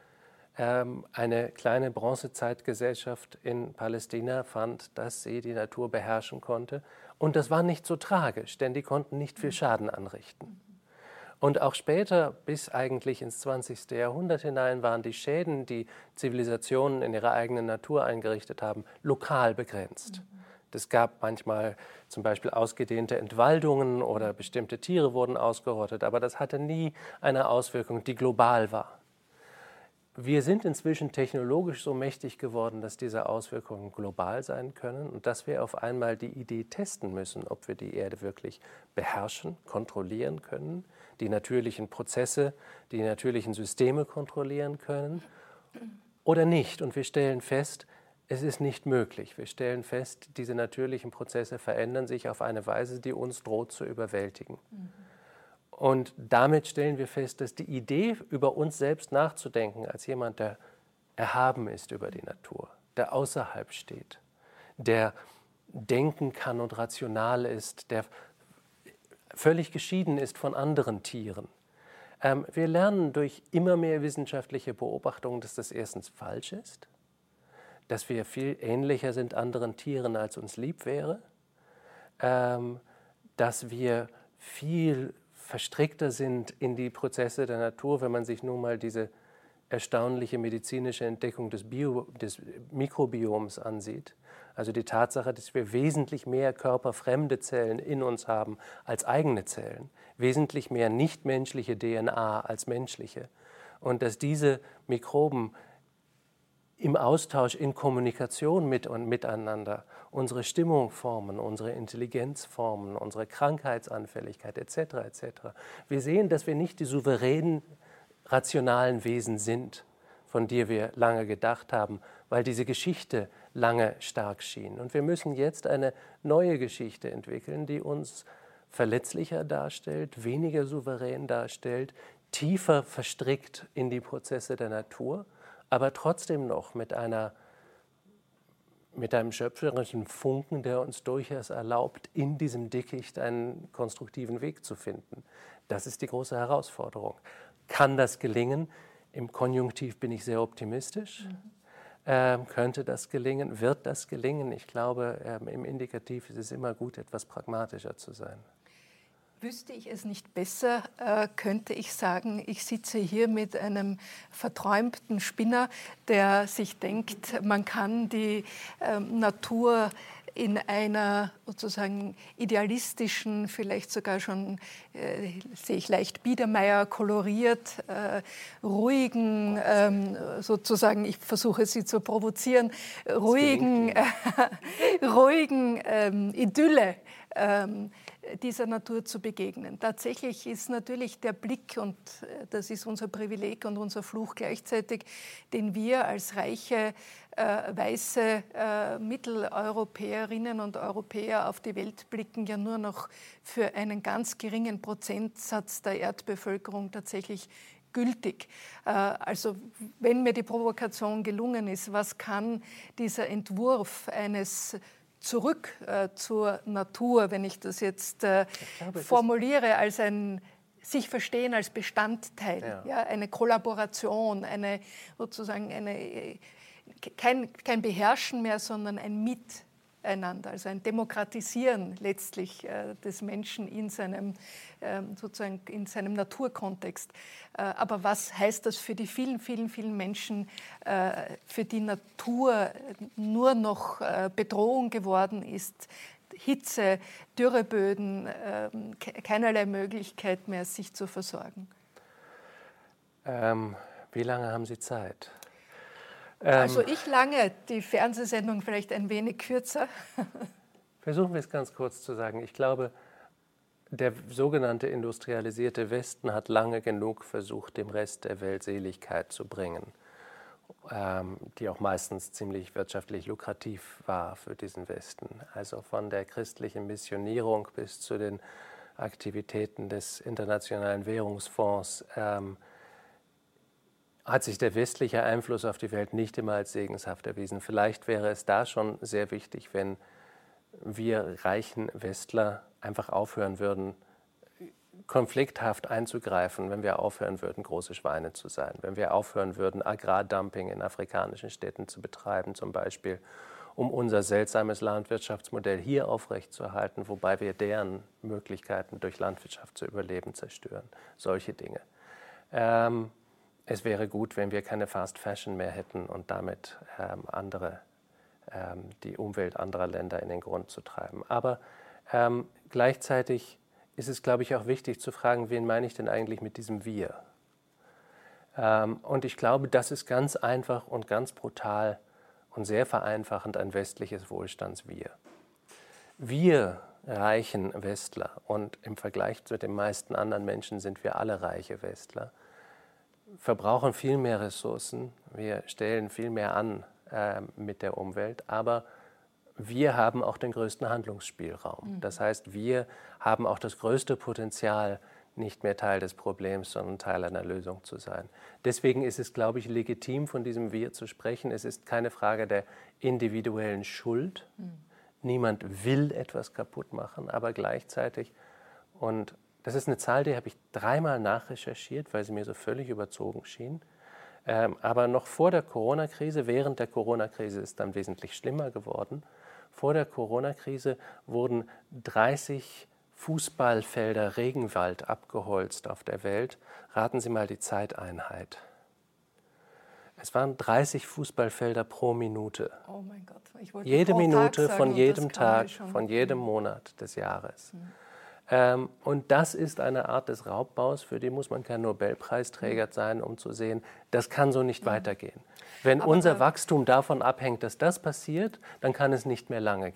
Ähm, eine kleine Bronzezeitgesellschaft in Palästina fand, dass sie die Natur beherrschen konnte, und das war nicht so tragisch, denn die konnten nicht viel Schaden anrichten. Und auch später, bis eigentlich ins zwanzigste Jahrhundert hinein, waren die Schäden, die Zivilisationen in ihrer eigenen Natur eingerichtet haben, lokal begrenzt. Es gab manchmal zum Beispiel ausgedehnte Entwaldungen oder bestimmte Tiere wurden ausgerottet, aber das hatte nie eine Auswirkung, die global war. Wir sind inzwischen technologisch so mächtig geworden, dass diese Auswirkungen global sein können und dass wir auf einmal die Idee testen müssen, ob wir die Erde wirklich beherrschen, kontrollieren können, die natürlichen Prozesse, die natürlichen Systeme kontrollieren können oder nicht. Und wir stellen fest, es ist nicht möglich. Wir stellen fest, diese natürlichen Prozesse verändern sich auf eine Weise, die uns droht zu überwältigen. Mhm. Und damit stellen wir fest, dass die Idee, über uns selbst nachzudenken, als jemand, der erhaben ist über die Natur, der außerhalb steht, der denken kann und rational ist, der völlig geschieden ist von anderen Tieren. Ähm, wir lernen durch immer mehr wissenschaftliche Beobachtungen, dass das erstens falsch ist, dass wir viel ähnlicher sind anderen Tieren, als uns lieb wäre, ähm, dass wir viel verstrickter sind in die Prozesse der Natur, wenn man sich nun mal diese erstaunliche medizinische Entdeckung des, Bio, des Mikrobioms ansieht. Also die Tatsache, dass wir wesentlich mehr körperfremde Zellen in uns haben als eigene Zellen, wesentlich mehr nichtmenschliche D N A als menschliche, und dass diese Mikroben im Austausch, in Kommunikation mit und miteinander unsere Stimmung formen, unsere Intelligenz formen, unsere Krankheitsanfälligkeit et cetera et cetera. Wir sehen, dass wir nicht die souveränen, rationalen Wesen sind, von der wir lange gedacht haben, weil diese Geschichte lange stark schien. Und wir müssen jetzt eine neue Geschichte entwickeln, die uns verletzlicher darstellt, weniger souverän darstellt, tiefer verstrickt in die Prozesse der Natur, aber trotzdem noch mit einer mit einem schöpferischen Funken, der uns durchaus erlaubt, in diesem Dickicht einen konstruktiven Weg zu finden. Das ist die große Herausforderung. Kann das gelingen? Im Konjunktiv bin ich sehr optimistisch. Mhm. Ähm, könnte das gelingen? Wird das gelingen? Ich glaube, ähm, im Indikativ ist es immer gut, etwas pragmatischer zu sein. Wüsste ich es nicht besser, äh, könnte ich sagen, ich sitze hier mit einem verträumten Spinner, der sich denkt, man kann die äh, Natur in einer sozusagen idealistischen, vielleicht sogar schon, äh, sehe ich leicht Biedermeier koloriert, äh, ruhigen, ähm, sozusagen, ich versuche Sie zu provozieren, ruhigen, äh, ruhigen ähm, Idylle ähm, dieser Natur zu begegnen. Tatsächlich ist natürlich der Blick, und das ist unser Privileg und unser Fluch gleichzeitig, den wir als reiche, äh, weiße äh, Mitteleuropäerinnen und Europäer auf die Welt blicken, ja nur noch für einen ganz geringen Prozentsatz der Erdbevölkerung tatsächlich gültig. Also wenn mir die Provokation gelungen ist, was kann dieser Entwurf eines Zurück äh, zur Natur, wenn ich das jetzt äh, glaube, formuliere, als ein sich verstehen als Bestandteil, ja. Ja, eine Kollaboration, eine sozusagen eine, kein, kein Beherrschen mehr, sondern ein Miteinander, also ein Demokratisieren letztlich äh, des Menschen in seinem, äh, sozusagen in seinem Naturkontext. Äh, aber was heißt das für die vielen, vielen, vielen Menschen, äh, für die Natur nur noch äh, Bedrohung geworden ist? Hitze, Dürreböden, äh, keinerlei Möglichkeit mehr, sich zu versorgen. Ähm, wie lange haben Sie Zeit? Also ich lange, die Fernsehsendung vielleicht ein wenig kürzer. Versuchen wir es ganz kurz zu sagen. Ich glaube, der sogenannte industrialisierte Westen hat lange genug versucht, dem Rest der Welt Seligkeit zu bringen, ähm, die auch meistens ziemlich wirtschaftlich lukrativ war für diesen Westen. Also von der christlichen Missionierung bis zu den Aktivitäten des Internationalen Währungsfonds ähm, hat sich der westliche Einfluss auf die Welt nicht immer als segenshaft erwiesen. Vielleicht wäre es da schon sehr wichtig, wenn wir reichen Westler einfach aufhören würden, konflikthaft einzugreifen, wenn wir aufhören würden, große Schweine zu sein, wenn wir aufhören würden, Agrardumping in afrikanischen Städten zu betreiben, zum Beispiel, um unser seltsames Landwirtschaftsmodell hier aufrechtzuerhalten, wobei wir deren Möglichkeiten durch Landwirtschaft zu überleben zerstören. Solche Dinge. Ähm, Es wäre gut, wenn wir keine Fast Fashion mehr hätten und damit ähm, andere, ähm, die Umwelt anderer Länder in den Grund zu treiben. Aber ähm, gleichzeitig ist es, glaube ich, auch wichtig zu fragen, wen meine ich denn eigentlich mit diesem Wir? Ähm, und ich glaube, das ist ganz einfach und ganz brutal und sehr vereinfachend ein westliches Wohlstands-Wir. Wir reichen Westler, und im Vergleich zu den meisten anderen Menschen sind wir alle reiche Westler, verbrauchen viel mehr Ressourcen, wir stellen viel mehr an äh, mit der Umwelt, aber wir haben auch den größten Handlungsspielraum. Mhm. Das heißt, wir haben auch das größte Potenzial, nicht mehr Teil des Problems, sondern Teil einer Lösung zu sein. Deswegen ist es, glaube ich, legitim, von diesem Wir zu sprechen. Es ist keine Frage der individuellen Schuld. Mhm. Niemand will etwas kaputt machen, aber gleichzeitig, und das ist eine Zahl, die habe ich dreimal nachrecherchiert, weil sie mir so völlig überzogen schien. Ähm, aber noch vor der Corona-Krise, während der Corona-Krise ist dann wesentlich schlimmer geworden, vor der Corona-Krise wurden dreißig Fußballfelder Regenwald abgeholzt auf der Welt. Raten Sie mal die Zeiteinheit. Es waren dreißig Fußballfelder pro Minute. Oh mein Gott, ich wollte Jede pro Minute Tag von sagen, jedem Tag, schon. von jedem Monat des Jahres. Mhm. Ähm, und das ist eine Art des Raubbaus, für die muss man kein Nobelpreisträger sein, um zu sehen, das kann so nicht mhm. weitergehen. Wenn Aber unser Wachstum davon abhängt, dass das passiert, dann kann es nicht mehr lange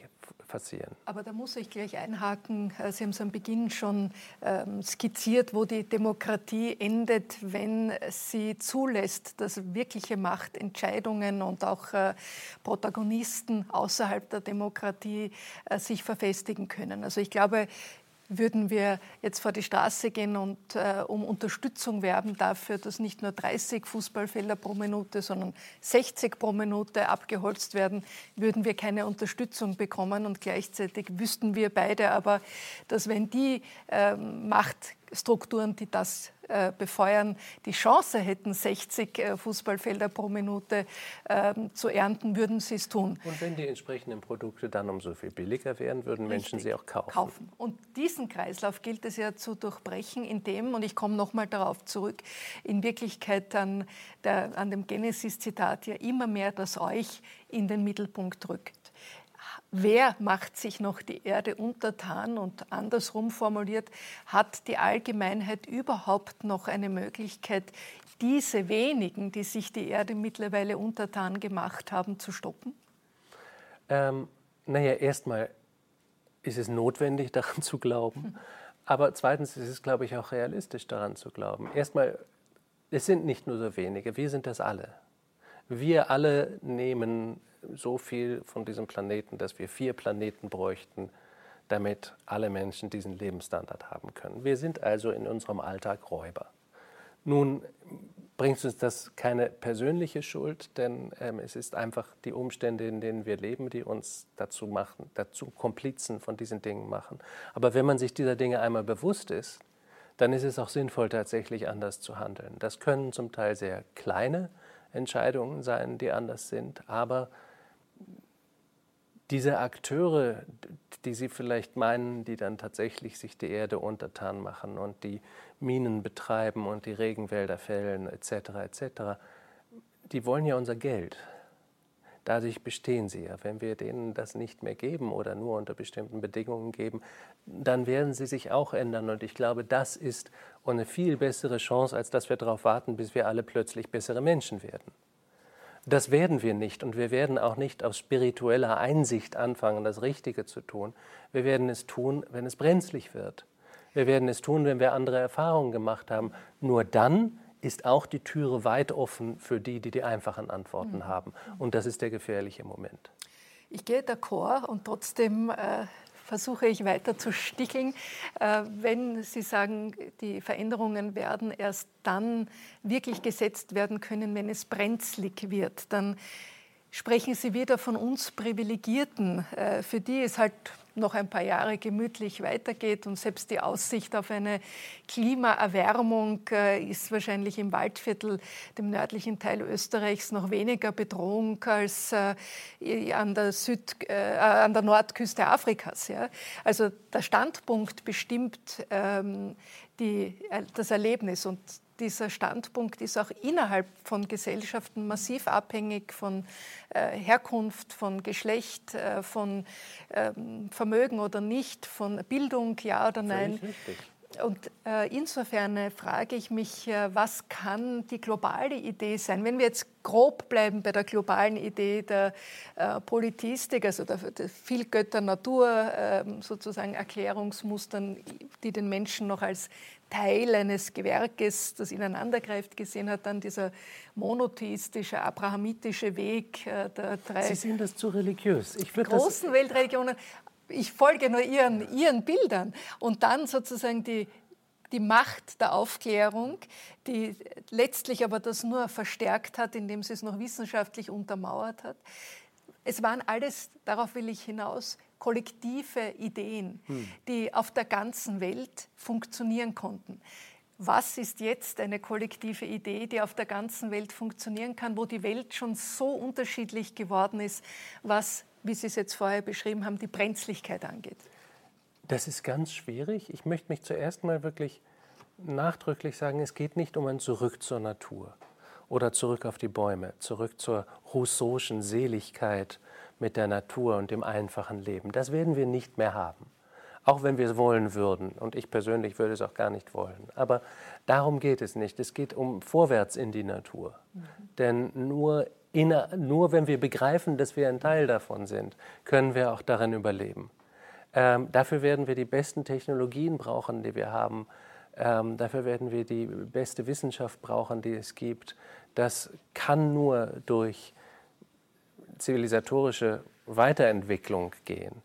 passieren. Aber da muss ich gleich einhaken. Sie haben es am Beginn schon ähm, skizziert, wo die Demokratie endet, wenn sie zulässt, dass wirkliche Macht, Entscheidungen und auch äh, Protagonisten außerhalb der Demokratie äh, sich verfestigen können. Also ich glaube, würden wir jetzt vor die Straße gehen und äh, um Unterstützung werben dafür, dass nicht nur dreißig Fußballfelder pro Minute, sondern sechzig pro Minute abgeholzt werden, würden wir keine Unterstützung bekommen. Und gleichzeitig wüssten wir beide aber, dass wenn die äh, Machtstrukturen, die das äh, befeuern, die Chance hätten, sechzig äh, Fußballfelder pro Minute äh, zu ernten, würden sie es tun. Und wenn die entsprechenden Produkte dann umso viel billiger wären, würden Richtig. Menschen sie auch kaufen. kaufen. Und diesen Kreislauf gilt es ja zu durchbrechen, indem, und ich komme nochmal darauf zurück, in Wirklichkeit an, der, an dem Genesis-Zitat ja immer mehr das Euch in den Mittelpunkt rückt. Wer macht sich noch die Erde untertan? Und andersrum formuliert, hat die Allgemeinheit überhaupt noch eine Möglichkeit, diese wenigen, die sich die Erde mittlerweile untertan gemacht haben, zu stoppen? Ähm, naja, erstmal ist es notwendig, daran zu glauben. Hm. Aber zweitens ist es, glaube ich, auch realistisch, daran zu glauben. Erstmal, es sind nicht nur so wenige, wir sind das alle. Wir alle nehmen so viel von diesem Planeten, dass wir vier Planeten bräuchten, damit alle Menschen diesen Lebensstandard haben können. Wir sind also in unserem Alltag Räuber. Nun bringt uns das keine persönliche Schuld, denn ähm, es ist einfach die Umstände, in denen wir leben, die uns dazu machen, dazu Komplizen von diesen Dingen machen. Aber wenn man sich dieser Dinge einmal bewusst ist, dann ist es auch sinnvoll, tatsächlich anders zu handeln. Das können zum Teil sehr kleine Entscheidungen sein, die anders sind, aber diese Akteure, die Sie vielleicht meinen, die dann tatsächlich sich die Erde untertan machen und die Minen betreiben und die Regenwälder fällen et cetera et cetera, die wollen ja unser Geld. Dadurch bestehen sie ja. Wenn wir denen das nicht mehr geben oder nur unter bestimmten Bedingungen geben, dann werden sie sich auch ändern. Und ich glaube, das ist eine viel bessere Chance, als dass wir darauf warten, bis wir alle plötzlich bessere Menschen werden. Das werden wir nicht und wir werden auch nicht aus spiritueller Einsicht anfangen, das Richtige zu tun. Wir werden es tun, wenn es brenzlig wird. Wir werden es tun, wenn wir andere Erfahrungen gemacht haben. Nur dann ist auch die Türe weit offen für die, die die einfachen Antworten mhm. haben. Und das ist der gefährliche Moment. Ich gehe d'accord und trotzdem äh, versuche ich weiter zu sticheln. Äh, wenn Sie sagen, die Veränderungen werden erst dann wirklich gesetzt werden können, wenn es brenzlig wird, dann sprechen Sie wieder von uns Privilegierten, äh, für die es halt noch ein paar Jahre gemütlich weitergeht und selbst die Aussicht auf eine Klimaerwärmung äh, ist wahrscheinlich im Waldviertel, dem nördlichen Teil Österreichs, noch weniger Bedrohung als äh, an, der Süd, äh, an der Nordküste Afrikas. Ja? Also der Standpunkt bestimmt ähm, die, äh, das Erlebnis und dieser Standpunkt ist auch innerhalb von Gesellschaften massiv abhängig von äh, Herkunft, von Geschlecht, äh, von ähm, Vermögen oder nicht, von Bildung, ja oder nein. Und äh, insofern frage ich mich, äh, was kann die globale Idee sein? Wenn wir jetzt grob bleiben bei der globalen Idee der äh, Politistik, also der, der Vielgötter-Natur, äh, sozusagen Erklärungsmustern, die den Menschen noch als Teil eines Gewerkes, das ineinandergreift, gesehen hat, dann dieser monotheistische, abrahamitische Weg äh, der drei Sie sehen das zu religiös. Ich großen Weltreligionen. Ich folge nur ihren, ihren Bildern. Und dann sozusagen die, die Macht der Aufklärung, die letztlich aber das nur verstärkt hat, indem sie es noch wissenschaftlich untermauert hat. Es waren alles, darauf will ich hinaus, kollektive Ideen, hm. die auf der ganzen Welt funktionieren konnten. Was ist jetzt eine kollektive Idee, die auf der ganzen Welt funktionieren kann, wo die Welt schon so unterschiedlich geworden ist, was, wie Sie es jetzt vorher beschrieben haben, die Brenzlichkeit angeht? Das ist ganz schwierig. Ich möchte mich zuerst mal wirklich nachdrücklich sagen, es geht nicht um ein Zurück zur Natur oder zurück auf die Bäume, zurück zur Rousseau'schen Seligkeit mit der Natur und dem einfachen Leben. Das werden wir nicht mehr haben, auch wenn wir es wollen würden. Und ich persönlich würde es auch gar nicht wollen. Aber darum geht es nicht. Es geht um vorwärts in die Natur. Mhm. Denn nur in, nur wenn wir begreifen, dass wir ein Teil davon sind, können wir auch darin überleben. Ähm, dafür werden wir die besten Technologien brauchen, die wir haben. Ähm, dafür werden wir die beste Wissenschaft brauchen, die es gibt. Das kann nur durch zivilisatorische Weiterentwicklung gehen.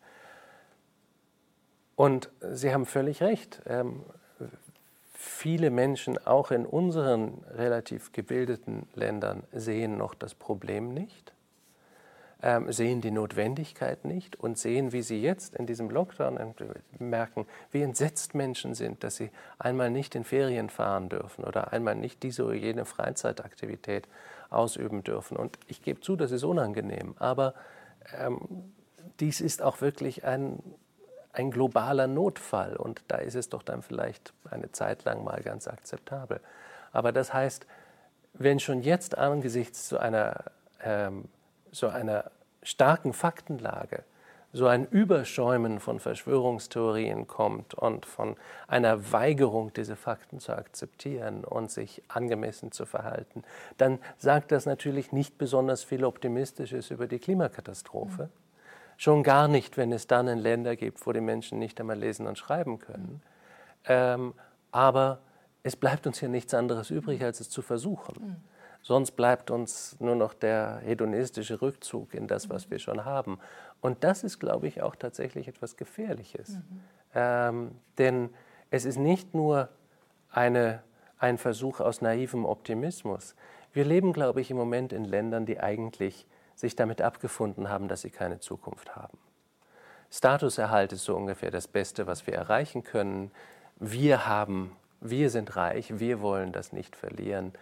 Und Sie haben völlig recht. Ähm, viele Menschen, auch in unseren relativ gebildeten Ländern, sehen noch das Problem nicht, ähm, sehen die Notwendigkeit nicht und sehen, wie sie jetzt in diesem Lockdown merken, wie entsetzt Menschen sind, dass sie einmal nicht in Ferien fahren dürfen oder einmal nicht diese oder jene Freizeitaktivität ausüben dürfen. Und ich gebe zu, das ist unangenehm, aber ähm, dies ist auch wirklich ein, ein globaler Notfall und da ist es doch dann vielleicht eine Zeit lang mal ganz akzeptabel. Aber das heißt, wenn schon jetzt angesichts so einer, ähm, so einer starken Faktenlage so ein Überschäumen von Verschwörungstheorien kommt und von einer Weigerung, diese Fakten zu akzeptieren und sich angemessen zu verhalten, dann sagt das natürlich nicht besonders viel Optimistisches über die Klimakatastrophe. Mhm. Schon gar nicht, wenn es dann in Länder gibt, wo die Menschen nicht einmal lesen und schreiben können. Mhm. Ähm, aber es bleibt uns ja nichts anderes übrig, als es zu versuchen. Mhm. Sonst bleibt uns nur noch der hedonistische Rückzug in das, was wir schon haben. Und das ist, glaube ich, auch tatsächlich etwas Gefährliches. Mhm. Ähm, denn es ist nicht nur eine, ein Versuch aus naivem Optimismus. Wir leben, glaube ich, im Moment in Ländern, die eigentlich sich damit abgefunden haben, dass sie keine Zukunft haben. Statuserhalt ist so ungefähr das Beste, was wir erreichen können. Wir haben, wir sind reich, wir wollen das nicht verlieren.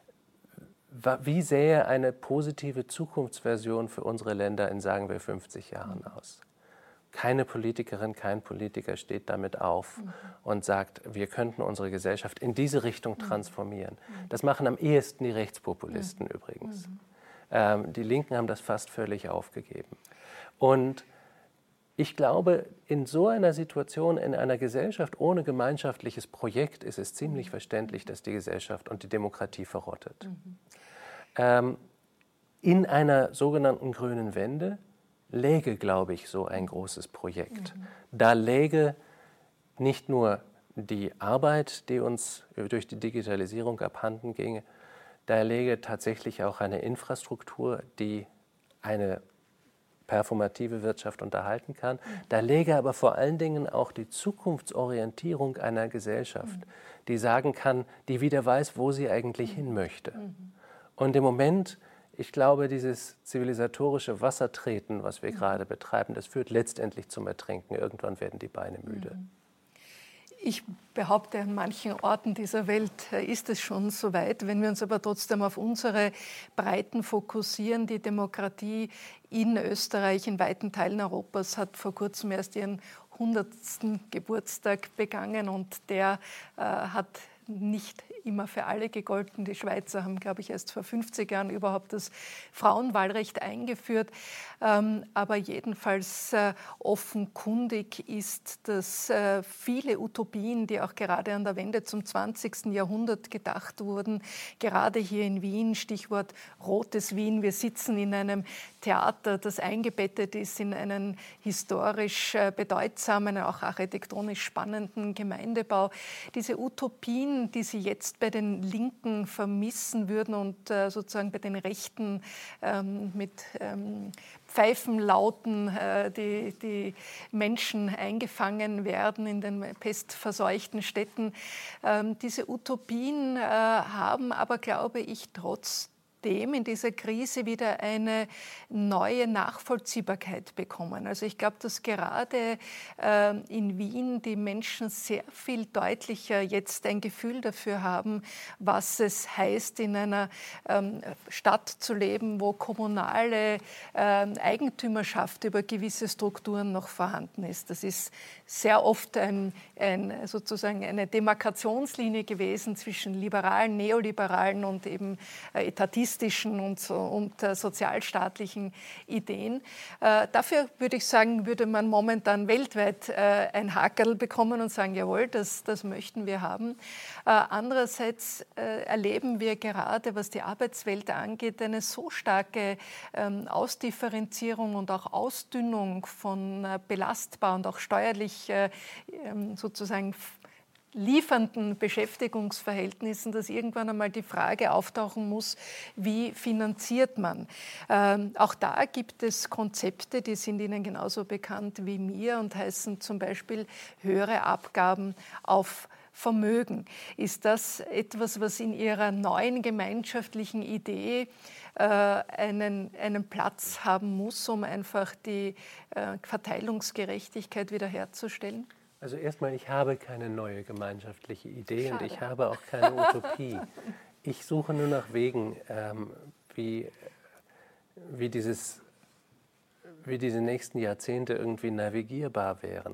Wie sähe eine positive Zukunftsversion für unsere Länder in, sagen wir, fünfzig Jahren aus? Keine Politikerin, kein Politiker steht damit auf mhm. und sagt, wir könnten unsere Gesellschaft in diese Richtung transformieren. Mhm. Das machen am ehesten die Rechtspopulisten mhm. übrigens. Mhm. Ähm, die Linken haben das fast völlig aufgegeben. Und ich glaube, in so einer Situation, in einer Gesellschaft ohne gemeinschaftliches Projekt, ist es ziemlich verständlich, dass die Gesellschaft und die Demokratie verrottet. Mhm. Ähm, in einer sogenannten grünen Wende läge, glaube ich, so ein großes Projekt. Mhm. Da läge nicht nur die Arbeit, die uns durch die Digitalisierung abhanden ginge, da läge tatsächlich auch eine Infrastruktur, die eine performative Wirtschaft unterhalten kann. Mhm. Da läge aber vor allen Dingen auch die Zukunftsorientierung einer Gesellschaft, mhm. die sagen kann, die wieder weiß, wo sie eigentlich mhm. hin möchte. Mhm. Und im Moment, ich glaube, dieses zivilisatorische Wassertreten, was wir mhm. gerade betreiben, das führt letztendlich zum Ertrinken. Irgendwann werden die Beine müde. Mhm. Ich behaupte, an manchen Orten dieser Welt ist es schon so weit. Wenn wir uns aber trotzdem auf unsere Breiten fokussieren, die Demokratie in Österreich, in weiten Teilen Europas, hat vor kurzem erst ihren hundertsten Geburtstag begangen und der äh, hat nicht immer für alle gegolten. Die Schweizer haben, glaube ich, erst vor fünfzig Jahren überhaupt das Frauenwahlrecht eingeführt. Ähm, aber jedenfalls äh, offenkundig ist, dass äh, viele Utopien, die auch gerade an der Wende zum zwanzigsten Jahrhundert gedacht wurden, gerade hier in Wien, Stichwort Rotes Wien, wir sitzen in einem Theater, das eingebettet ist in einen historisch äh, bedeutsamen, auch architektonisch spannenden Gemeindebau. Diese Utopien, die Sie jetzt bei den Linken vermissen würden und äh, sozusagen bei den Rechten ähm, mit ähm, Pfeifenlauten, äh, die, die Menschen eingefangen werden in den pestverseuchten Städten. Ähm, diese Utopien äh, haben aber, glaube ich, trotzdem in dieser Krise wieder eine neue Nachvollziehbarkeit bekommen. Also ich glaube, dass gerade äh, in Wien die Menschen sehr viel deutlicher jetzt ein Gefühl dafür haben, was es heißt, in einer ähm, Stadt zu leben, wo kommunale äh, Eigentümerschaft über gewisse Strukturen noch vorhanden ist. Das ist sehr oft ein, ein, sozusagen eine Demarkationslinie gewesen zwischen Liberalen, Neoliberalen und eben äh, Etatisten sozialistischen und, so, und äh, sozialstaatlichen Ideen. Äh, dafür würde ich sagen, würde man momentan weltweit äh, ein Hakerl bekommen und sagen, jawohl, das, das möchten wir haben. Äh, andererseits äh, erleben wir gerade, was die Arbeitswelt angeht, eine so starke ähm, Ausdifferenzierung und auch Ausdünnung von äh, belastbar und auch steuerlich äh, ähm, sozusagen liefernden Beschäftigungsverhältnissen, dass irgendwann einmal die Frage auftauchen muss, wie finanziert man? Ähm, auch da gibt es Konzepte, die sind Ihnen genauso bekannt wie mir und heißen zum Beispiel höhere Abgaben auf Vermögen. Ist das etwas, was in Ihrer neuen gemeinschaftlichen Idee äh, einen, einen Platz haben muss, um einfach die äh, Verteilungsgerechtigkeit wiederherzustellen? Also erstmal, ich habe keine neue gemeinschaftliche Idee. Schade. Und ich habe auch keine Utopie. Ich suche nur nach Wegen, ähm, wie, wie, dieses, wie diese nächsten Jahrzehnte irgendwie navigierbar wären.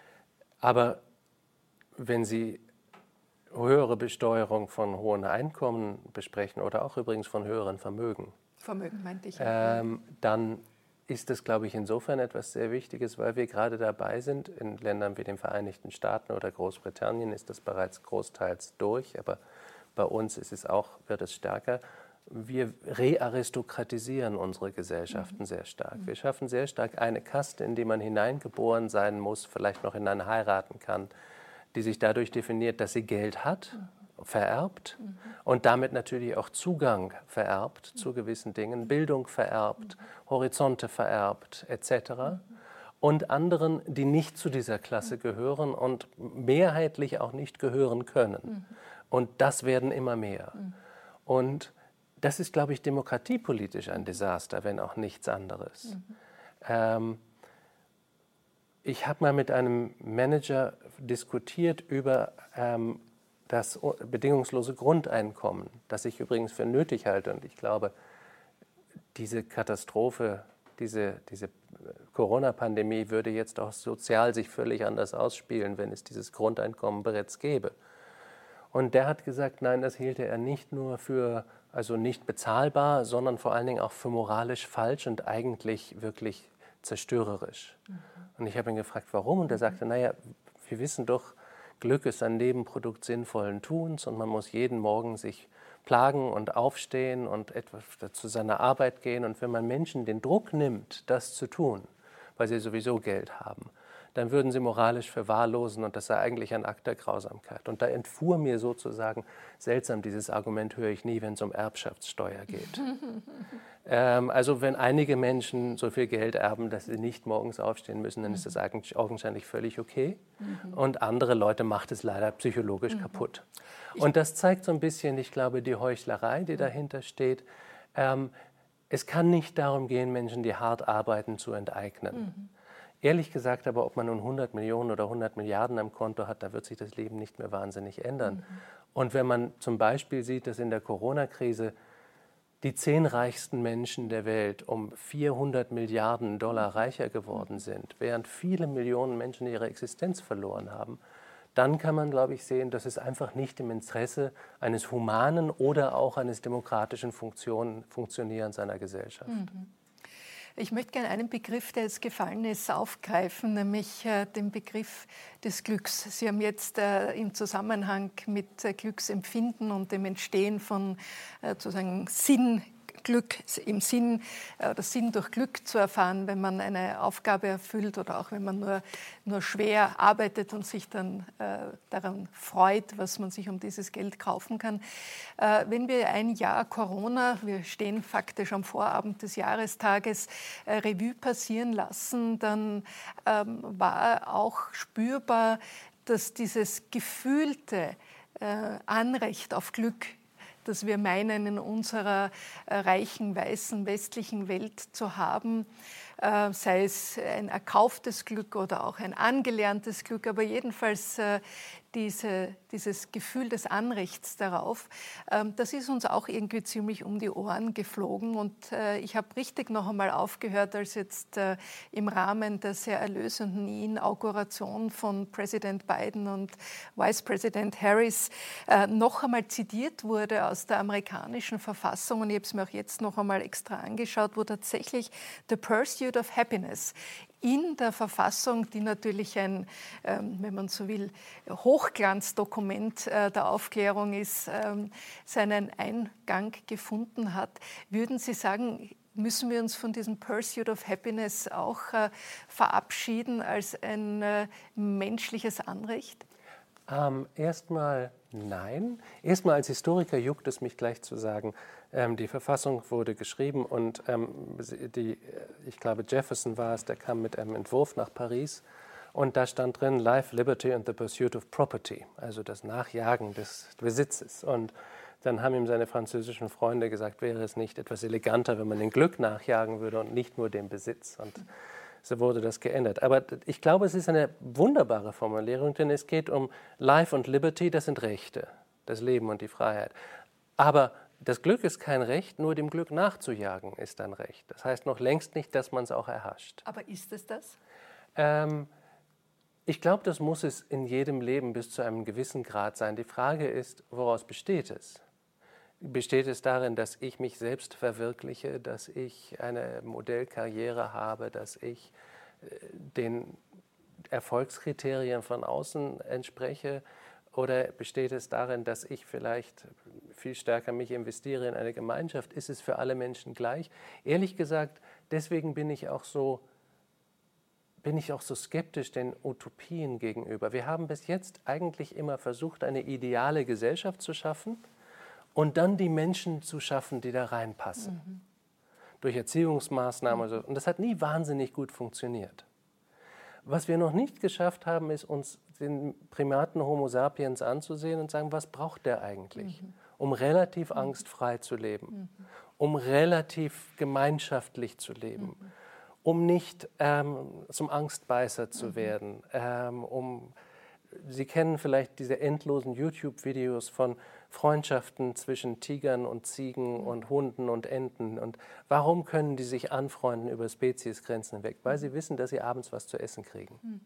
Aber wenn Sie höhere Besteuerung von hohen Einkommen besprechen oder auch übrigens von höheren Vermögen, Vermögen meinte ich, ähm, dann ist das, glaube ich, insofern etwas sehr Wichtiges, weil wir gerade dabei sind, in Ländern wie den Vereinigten Staaten oder Großbritannien ist das bereits großteils durch, aber bei uns ist es auch, wird es stärker. Wir rearistokratisieren unsere Gesellschaften mhm. sehr stark. Wir schaffen sehr stark eine Kaste, in die man hineingeboren sein muss, vielleicht noch hinein heiraten kann, die sich dadurch definiert, dass sie Geld hat, mhm. vererbt mhm. und damit natürlich auch Zugang vererbt mhm. zu gewissen Dingen, Bildung vererbt, mhm. Horizonte vererbt et cetera. Mhm. Und anderen, die nicht zu dieser Klasse gehören und mehrheitlich auch nicht gehören können. Mhm. Und das werden immer mehr. Mhm. Und das ist, glaube ich, demokratiepolitisch ein Desaster, wenn auch nichts anderes. Mhm. Ähm, ich habe mal mit einem Manager diskutiert über ähm, das bedingungslose Grundeinkommen, das ich übrigens für nötig halte. Und ich glaube, diese Katastrophe, diese, diese Corona-Pandemie würde jetzt auch sozial sich völlig anders ausspielen, wenn es dieses Grundeinkommen bereits gäbe. Und der hat gesagt, nein, das hielte er nicht nur für, also nicht bezahlbar, sondern vor allen Dingen auch für moralisch falsch und eigentlich wirklich zerstörerisch. Mhm. Und ich habe ihn gefragt, warum? Und er sagte, naja, wir wissen doch, Glück ist ein Nebenprodukt sinnvollen Tuns und man muss jeden Morgen sich plagen und aufstehen und etwas zu seiner Arbeit gehen. Und wenn man Menschen den Druck nimmt, das zu tun, weil sie sowieso Geld haben, dann würden sie moralisch verwahrlosen und das sei eigentlich ein Akt der Grausamkeit. Und da entfuhr mir sozusagen, seltsam, dieses Argument höre ich nie, wenn es um Erbschaftssteuer geht. ähm, also wenn einige Menschen so viel Geld erben, dass sie nicht morgens aufstehen müssen, dann ist das eigentlich augenscheinlich völlig okay. Mhm. Und andere Leute macht es leider psychologisch mhm. kaputt. Und das zeigt so ein bisschen, ich glaube, die Heuchlerei, die dahinter steht. Ähm, es kann nicht darum gehen, Menschen, die hart arbeiten, zu enteignen. Mhm. Ehrlich gesagt aber, ob man nun hundert Millionen oder hundert Milliarden am Konto hat, da wird sich das Leben nicht mehr wahnsinnig ändern. Mhm. Und wenn man zum Beispiel sieht, dass in der Corona-Krise die zehn reichsten Menschen der Welt um vierhundert Milliarden Dollar reicher geworden sind, während viele Millionen Menschen ihre Existenz verloren haben, dann kann man, glaube ich, sehen, dass es einfach nicht im Interesse eines humanen oder auch eines demokratischen Funktion, Funktionierens einer Gesellschaft. Mhm. Ich möchte gerne einen Begriff, der jetzt gefallen ist, aufgreifen, nämlich äh, den Begriff des Glücks. Sie haben jetzt äh, im Zusammenhang mit äh, Glücksempfinden und dem Entstehen von äh, sozusagen Sinn, Glück im Sinn, äh, das Sinn durch Glück zu erfahren, wenn man eine Aufgabe erfüllt oder auch wenn man nur, nur schwer arbeitet und sich dann äh, daran freut, was man sich um dieses Geld kaufen kann. Äh, wenn wir ein Jahr Corona, wir stehen faktisch am Vorabend des Jahrestages, äh, Revue passieren lassen, dann ähm, war auch spürbar, dass dieses gefühlte äh, Anrecht auf Glück, das wir meinen, in unserer äh, reichen, weißen, westlichen Welt zu haben, äh, sei es ein erkauftes Glück oder auch ein angelerntes Glück, aber jedenfalls äh, diese, dieses Gefühl des Anrechts darauf, ähm, das ist uns auch irgendwie ziemlich um die Ohren geflogen. Und äh, ich habe richtig noch einmal aufgehört, als jetzt äh, im Rahmen der sehr erlösenden Inauguration von Präsident Biden und Vice President Harris äh, noch einmal zitiert wurde aus der amerikanischen Verfassung. Und ich habe es mir auch jetzt noch einmal extra angeschaut, wo tatsächlich the pursuit of happiness in der Verfassung, die natürlich ein, ähm, wenn man so will, Hochglanzdokument äh, der Aufklärung ist, ähm, seinen Eingang gefunden hat. Würden Sie sagen, müssen wir uns von diesem Pursuit of Happiness auch äh, verabschieden als ein äh, menschliches Anrecht? Ähm, erstmal nein. Erstmal als Historiker juckt es mich gleich zu sagen, ähm, die Verfassung wurde geschrieben und ähm, die, ich glaube Jefferson war es, der kam mit einem Entwurf nach Paris und da stand drin Life, Liberty and the Pursuit of Property, also das Nachjagen des Besitzes. Und dann haben ihm seine französischen Freunde gesagt, wäre es nicht etwas eleganter, wenn man dem Glück nachjagen würde und nicht nur dem Besitz. Und so wurde das geändert. Aber ich glaube, es ist eine wunderbare Formulierung, denn es geht um Life und Liberty, das sind Rechte, das Leben und die Freiheit. Aber das Glück ist kein Recht, nur dem Glück nachzujagen ist ein Recht. Das heißt noch längst nicht, dass man es auch erhascht. Aber ist es das? Ähm, ich glaube, das muss es in jedem Leben bis zu einem gewissen Grad sein. Die Frage ist, woraus besteht es? Besteht es darin, dass ich mich selbst verwirkliche, dass ich eine Modellkarriere habe, dass ich den Erfolgskriterien von außen entspreche? Oder besteht es darin, dass ich vielleicht viel stärker mich investiere in eine Gemeinschaft? Ist es für alle Menschen gleich? Ehrlich gesagt, deswegen bin ich auch so, bin ich auch so skeptisch den Utopien gegenüber. Wir haben bis jetzt eigentlich immer versucht, eine ideale Gesellschaft zu schaffen, und dann die Menschen zu schaffen, die da reinpassen. Mhm. Durch Erziehungsmaßnahmen. Mhm. Und das hat nie wahnsinnig gut funktioniert. Was wir noch nicht geschafft haben, ist uns den Primaten Homo sapiens anzusehen und sagen, was braucht der eigentlich, mhm. um relativ angstfrei zu leben, mhm. um relativ gemeinschaftlich zu leben, mhm. um nicht ähm, zum Angstbeißer zu mhm. werden, ähm, um Sie kennen vielleicht diese endlosen YouTube-Videos von Freundschaften zwischen Tigern und Ziegen und Hunden und Enten. Und warum können die sich anfreunden über Speziesgrenzen hinweg? Weil sie wissen, dass sie abends was zu essen kriegen. Mhm.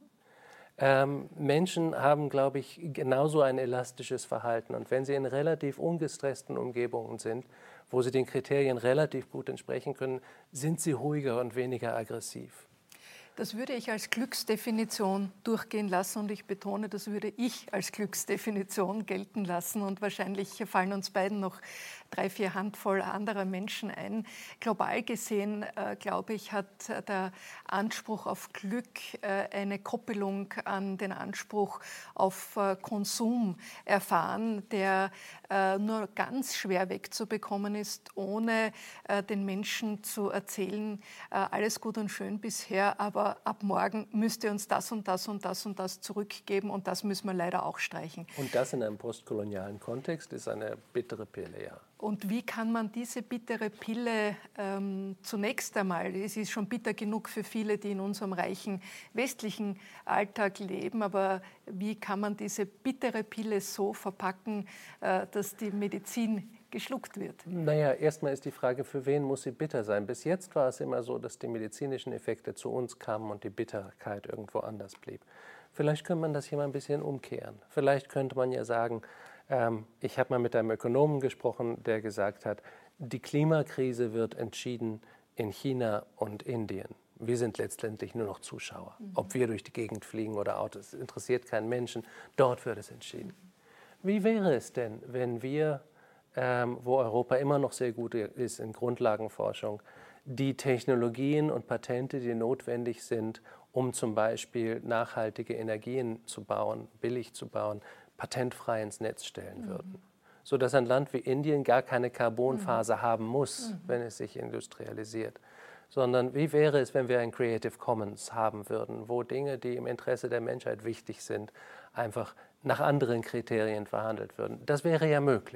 Ähm, Menschen haben, glaube ich, genauso ein elastisches Verhalten. Und wenn sie in relativ ungestressten Umgebungen sind, wo sie den Kriterien relativ gut entsprechen können, sind sie ruhiger und weniger aggressiv. Das würde ich als Glücksdefinition durchgehen lassen und ich betone, das würde ich als Glücksdefinition gelten lassen und wahrscheinlich fallen uns beiden noch drei, vier Handvoll anderer Menschen ein. Global gesehen, äh, glaube ich, hat der Anspruch auf Glück äh, eine Koppelung an den Anspruch auf äh, Konsum erfahren, der äh, nur ganz schwer wegzubekommen ist, ohne äh, den Menschen zu erzählen, äh, alles gut und schön bisher, aber ab morgen müsst ihr uns das und das und das und das zurückgeben und das müssen wir leider auch streichen. Und das in einem postkolonialen Kontext ist eine bittere Pille, ja. Und wie kann man diese bittere Pille ähm, zunächst einmal, es ist schon bitter genug für viele, die in unserem reichen westlichen Alltag leben, aber wie kann man diese bittere Pille so verpacken, äh, dass die Medizin geschluckt wird? Naja, erstmal ist die Frage, für wen muss sie bitter sein? Bis jetzt war es immer so, dass die medizinischen Effekte zu uns kamen und die Bitterkeit irgendwo anders blieb. Vielleicht könnte man das hier mal ein bisschen umkehren. Vielleicht könnte man ja sagen, ähm, ich habe mal mit einem Ökonomen gesprochen, der gesagt hat, die Klimakrise wird entschieden in China und Indien. Wir sind letztendlich nur noch Zuschauer. Mhm. Ob wir durch die Gegend fliegen oder Autos, interessiert keinen Menschen. Dort wird es entschieden. Mhm. Wie wäre es denn, wenn wir Ähm, wo Europa immer noch sehr gut ist in Grundlagenforschung, die Technologien und Patente, die notwendig sind, um zum Beispiel nachhaltige Energien zu bauen, billig zu bauen, patentfrei ins Netz stellen mhm. würden. Sodass ein Land wie Indien gar keine Carbonphase mhm. haben muss, mhm. wenn es sich industrialisiert. Sondern wie wäre es, wenn wir ein Creative Commons haben würden, wo Dinge, die im Interesse der Menschheit wichtig sind, einfach nach anderen Kriterien verhandelt würden. Das wäre ja möglich.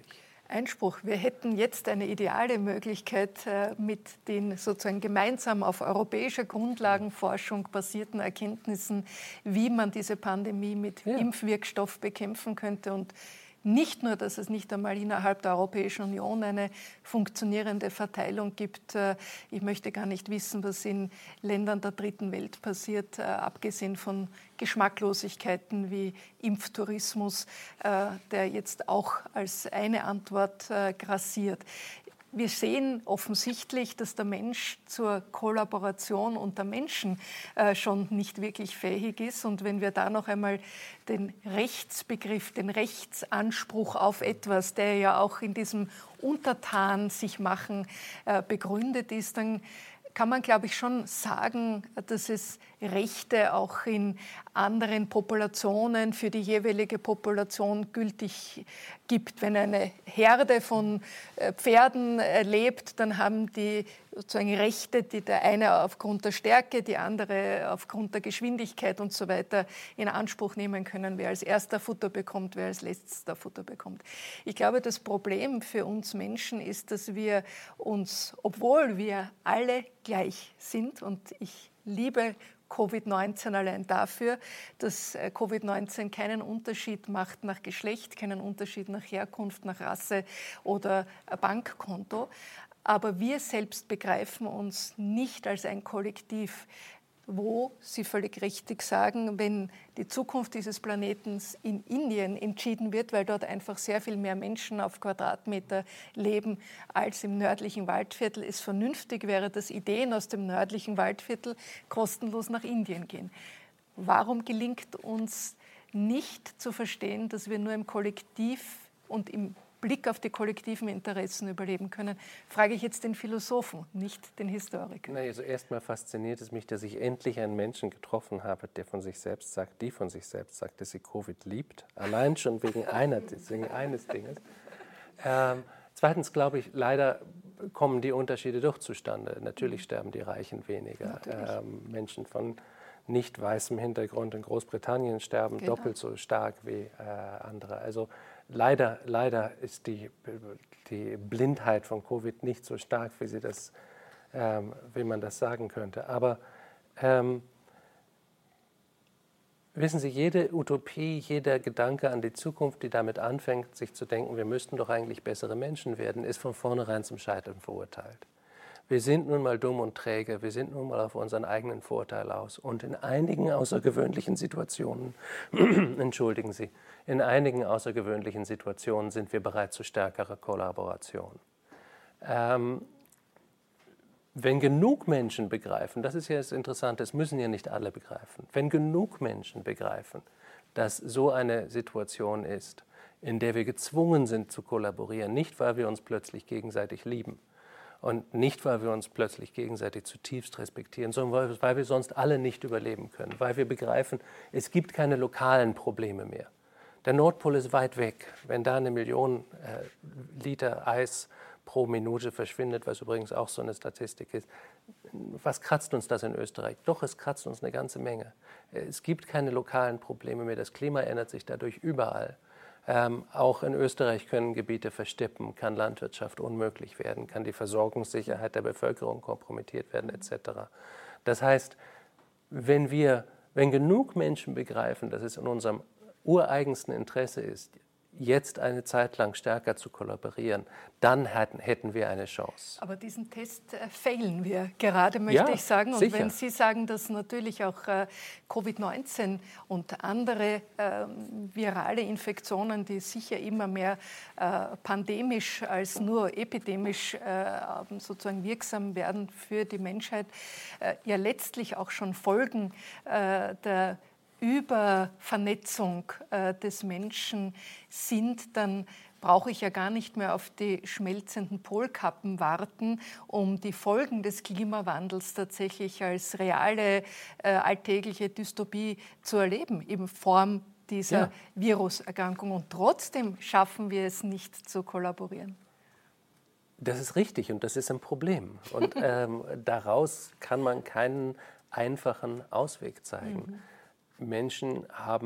Einspruch. Wir hätten jetzt eine ideale Möglichkeit, mit den sozusagen gemeinsam auf europäischer Grundlagenforschung basierten Erkenntnissen, wie man diese Pandemie mit ja. Impfwirkstoff bekämpfen könnte. Und nicht nur, dass es nicht einmal innerhalb der Europäischen Union eine funktionierende Verteilung gibt. Ich möchte gar nicht wissen, was in Ländern der dritten Welt passiert, abgesehen von Geschmacklosigkeiten wie Impftourismus, der jetzt auch als eine Antwort grassiert. Wir sehen offensichtlich, dass der Mensch zur Kollaboration unter Menschen äh, schon nicht wirklich fähig ist. Und wenn wir da noch einmal den Rechtsbegriff, den Rechtsanspruch auf etwas, der ja auch in diesem Untertan sich machen äh, begründet ist, dann kann man, glaube ich, schon sagen, dass es Rechte auch in anderen Populationen für die jeweilige Population gültig gibt. Wenn eine Herde von Pferden lebt, dann haben die sozusagen Rechte, die der eine aufgrund der Stärke, die andere aufgrund der Geschwindigkeit und so weiter in Anspruch nehmen können, wer als erster Futter bekommt, wer als letzter Futter bekommt. Ich glaube, das Problem für uns Menschen ist, dass wir uns, obwohl wir alle gleich sind, und ich liebe Covid neunzehn allein dafür, dass Covid neunzehn keinen Unterschied macht nach Geschlecht, keinen Unterschied nach Herkunft, nach Rasse oder Bankkonto. Aber wir selbst begreifen uns nicht als ein Kollektiv, wo Sie völlig richtig sagen, wenn die Zukunft dieses Planeten in Indien entschieden wird, weil dort einfach sehr viel mehr Menschen auf Quadratmeter leben als im nördlichen Waldviertel, es vernünftig wäre, dass Ideen aus dem nördlichen Waldviertel kostenlos nach Indien gehen. Warum gelingt uns nicht zu verstehen, dass wir nur im Kollektiv und im Blick auf die kollektiven Interessen überleben können, frage ich jetzt den Philosophen, nicht den Historiker. Na, also erstmal fasziniert es mich, dass ich endlich einen Menschen getroffen habe, der von sich selbst sagt, die von sich selbst sagt, dass sie Covid liebt. Allein schon wegen, einer, wegen eines Dinges. Ähm, zweitens glaube ich, leider kommen die Unterschiede doch zustande. Natürlich sterben die Reichen weniger. Ähm, Menschen von nicht weißem Hintergrund in Großbritannien sterben genau. doppelt so stark wie äh, andere. Also leider, leider ist die, die Blindheit von Covid nicht so stark, wie, sie das, ähm, wie man das sagen könnte. Aber ähm, wissen Sie, jede Utopie, jeder Gedanke an die Zukunft, die damit anfängt, sich zu denken, wir müssten doch eigentlich bessere Menschen werden, ist von vornherein zum Scheitern verurteilt. Wir sind nun mal dumm und träge, wir sind nun mal auf unseren eigenen Vorteil aus. Und in einigen außergewöhnlichen Situationen, entschuldigen Sie, in einigen außergewöhnlichen Situationen sind wir bereit zu stärkerer Kollaboration. Ähm, wenn genug Menschen begreifen, das ist ja das Interessante, es müssen ja nicht alle begreifen, wenn genug Menschen begreifen, dass so eine Situation ist, in der wir gezwungen sind zu kollaborieren, nicht weil wir uns plötzlich gegenseitig lieben, und nicht, weil wir uns plötzlich gegenseitig zutiefst respektieren, sondern weil, weil wir sonst alle nicht überleben können. Weil wir begreifen, es gibt keine lokalen Probleme mehr. Der Nordpol ist weit weg. Wenn da eine Million äh, Liter Eis pro Minute verschwindet, was übrigens auch so eine Statistik ist, was kratzt uns das in Österreich? Doch, es kratzt uns eine ganze Menge. Es gibt keine lokalen Probleme mehr. Das Klima ändert sich dadurch überall. Ähm, auch in Österreich können Gebiete verstippen, kann Landwirtschaft unmöglich werden, kann die Versorgungssicherheit der Bevölkerung kompromittiert werden, et cetera. Das heißt, wenn wir, wenn genug Menschen begreifen, dass es in unserem ureigensten Interesse ist, jetzt eine Zeit lang stärker zu kollaborieren, dann hätten, hätten wir eine Chance. Aber diesen Test äh, failen wir gerade, möchte ja, ich sagen. Und sicher. wenn Sie sagen, dass natürlich auch äh, Covid neunzehn und andere äh, virale Infektionen, die sicher immer mehr äh, pandemisch als nur epidemisch äh, sozusagen wirksam werden für die Menschheit, äh, ja letztlich auch schon Folgen äh, der Übervernetzung äh, des Menschen sind, dann brauche ich ja gar nicht mehr auf die schmelzenden Polkappen warten, um die Folgen des Klimawandels tatsächlich als reale, äh, alltägliche Dystopie zu erleben, in Form dieser ja. Viruserkrankung. Und trotzdem schaffen wir es nicht zu kollaborieren. Das ist richtig und das ist ein Problem. Und ähm, daraus kann man keinen einfachen Ausweg zeigen. Mhm. Menschen haben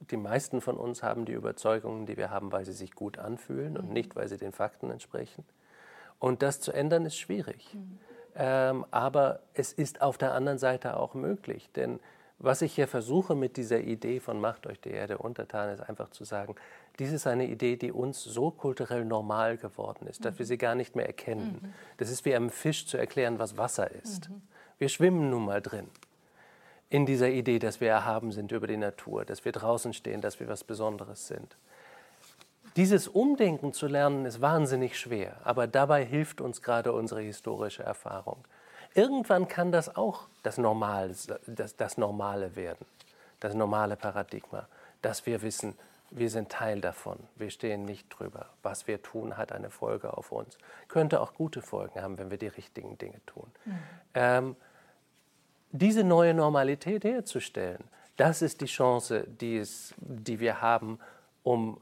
die meisten von uns haben die Überzeugungen, die wir haben, weil sie sich gut anfühlen und nicht, weil sie den Fakten entsprechen. Und das zu ändern ist schwierig. Mhm. Ähm, aber es ist auf der anderen Seite auch möglich. Denn was ich hier versuche mit dieser Idee von macht euch die Erde untertan, ist einfach zu sagen, dies ist eine Idee, die uns so kulturell normal geworden ist, dass mhm. wir sie gar nicht mehr erkennen. Mhm. Das ist wie einem Fisch zu erklären, was Wasser ist. Mhm. Wir schwimmen nun mal drin. In dieser Idee, dass wir erhaben sind über die Natur, dass wir draußen stehen, dass wir was Besonderes sind. Dieses Umdenken zu lernen, ist wahnsinnig schwer, aber dabei hilft uns gerade unsere historische Erfahrung. Irgendwann kann das auch das Normale, das, das Normale werden, das normale Paradigma, dass wir wissen, wir sind Teil davon, wir stehen nicht drüber. Was wir tun, hat eine Folge auf uns. Könnte auch gute Folgen haben, wenn wir die richtigen Dinge tun. Mhm. Ähm, Diese neue Normalität herzustellen, das ist die Chance, die, es, die wir haben, um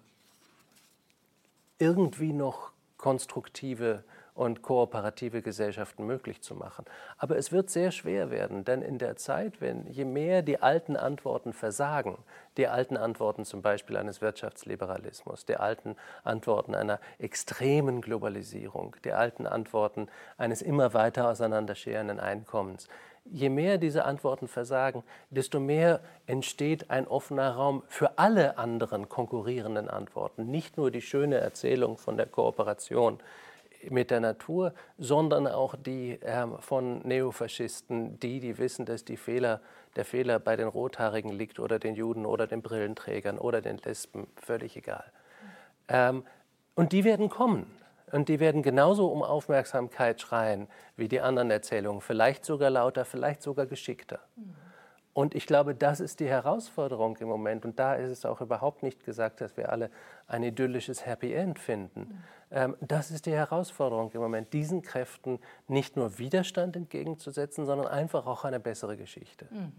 irgendwie noch konstruktive und kooperative Gesellschaften möglich zu machen. Aber es wird sehr schwer werden, denn in der Zeit, wenn je mehr die alten Antworten versagen, die alten Antworten zum Beispiel eines Wirtschaftsliberalismus, die alten Antworten einer extremen Globalisierung, die alten Antworten eines immer weiter auseinanderscherenden Einkommens, je mehr diese Antworten versagen, desto mehr entsteht ein offener Raum für alle anderen konkurrierenden Antworten. Nicht nur die schöne Erzählung von der Kooperation mit der Natur, sondern auch die äh, von Neofaschisten, die, die wissen, dass die Fehler, der Fehler bei den Rothaarigen liegt oder den Juden oder den Brillenträgern oder den Lesben, völlig egal. Ähm, und die werden kommen. Und die werden genauso um Aufmerksamkeit schreien wie die anderen Erzählungen, vielleicht sogar lauter, vielleicht sogar geschickter. Mhm. Und ich glaube, das ist die Herausforderung im Moment. Und da ist es auch überhaupt nicht gesagt, dass wir alle ein idyllisches Happy End finden. Mhm. Ähm, das ist die Herausforderung im Moment, diesen Kräften nicht nur Widerstand entgegenzusetzen, sondern einfach auch eine bessere Geschichte. Mhm.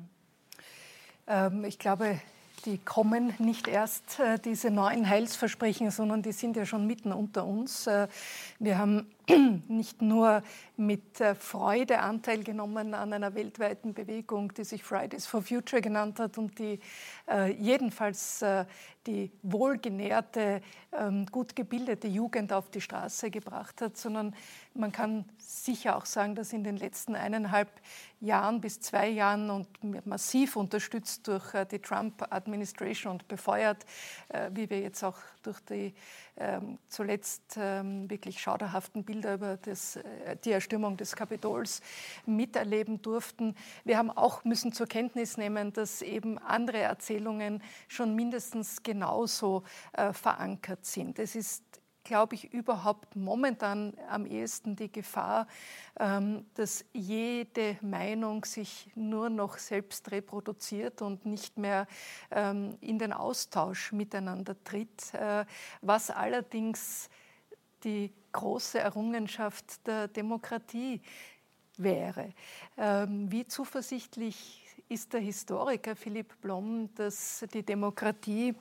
Ähm, ich glaube, die kommen nicht erst, äh, diese neuen Heilsversprechen, sondern die sind ja schon mitten unter uns. Äh, wir haben nicht nur mit äh, Freude Anteil genommen an einer weltweiten Bewegung, die sich Fridays for Future genannt hat und die äh, jedenfalls äh, die wohlgenährte, ähm, gut gebildete Jugend auf die Straße gebracht hat, sondern man kann sicher auch sagen, dass in den letzten eineinhalb Jahren bis zwei Jahren und massiv unterstützt durch äh, die Trump-Administration und befeuert, äh, wie wir jetzt auch durch die ähm, zuletzt ähm, wirklich schauderhaften Bilder über das, äh, die Erstürmung des Kapitols miterleben durften. Wir haben auch müssen zur Kenntnis nehmen, dass eben andere Erzählungen schon mindestens genauso äh, verankert sind. Es ist, glaube ich, überhaupt momentan am ehesten die Gefahr, ähm, dass jede Meinung sich nur noch selbst reproduziert und nicht mehr ähm, in den Austausch miteinander tritt, äh, was allerdings die große Errungenschaft der Demokratie wäre. Ähm, wie zuversichtlich ist der Historiker Philipp Blom, dass die Demokratie,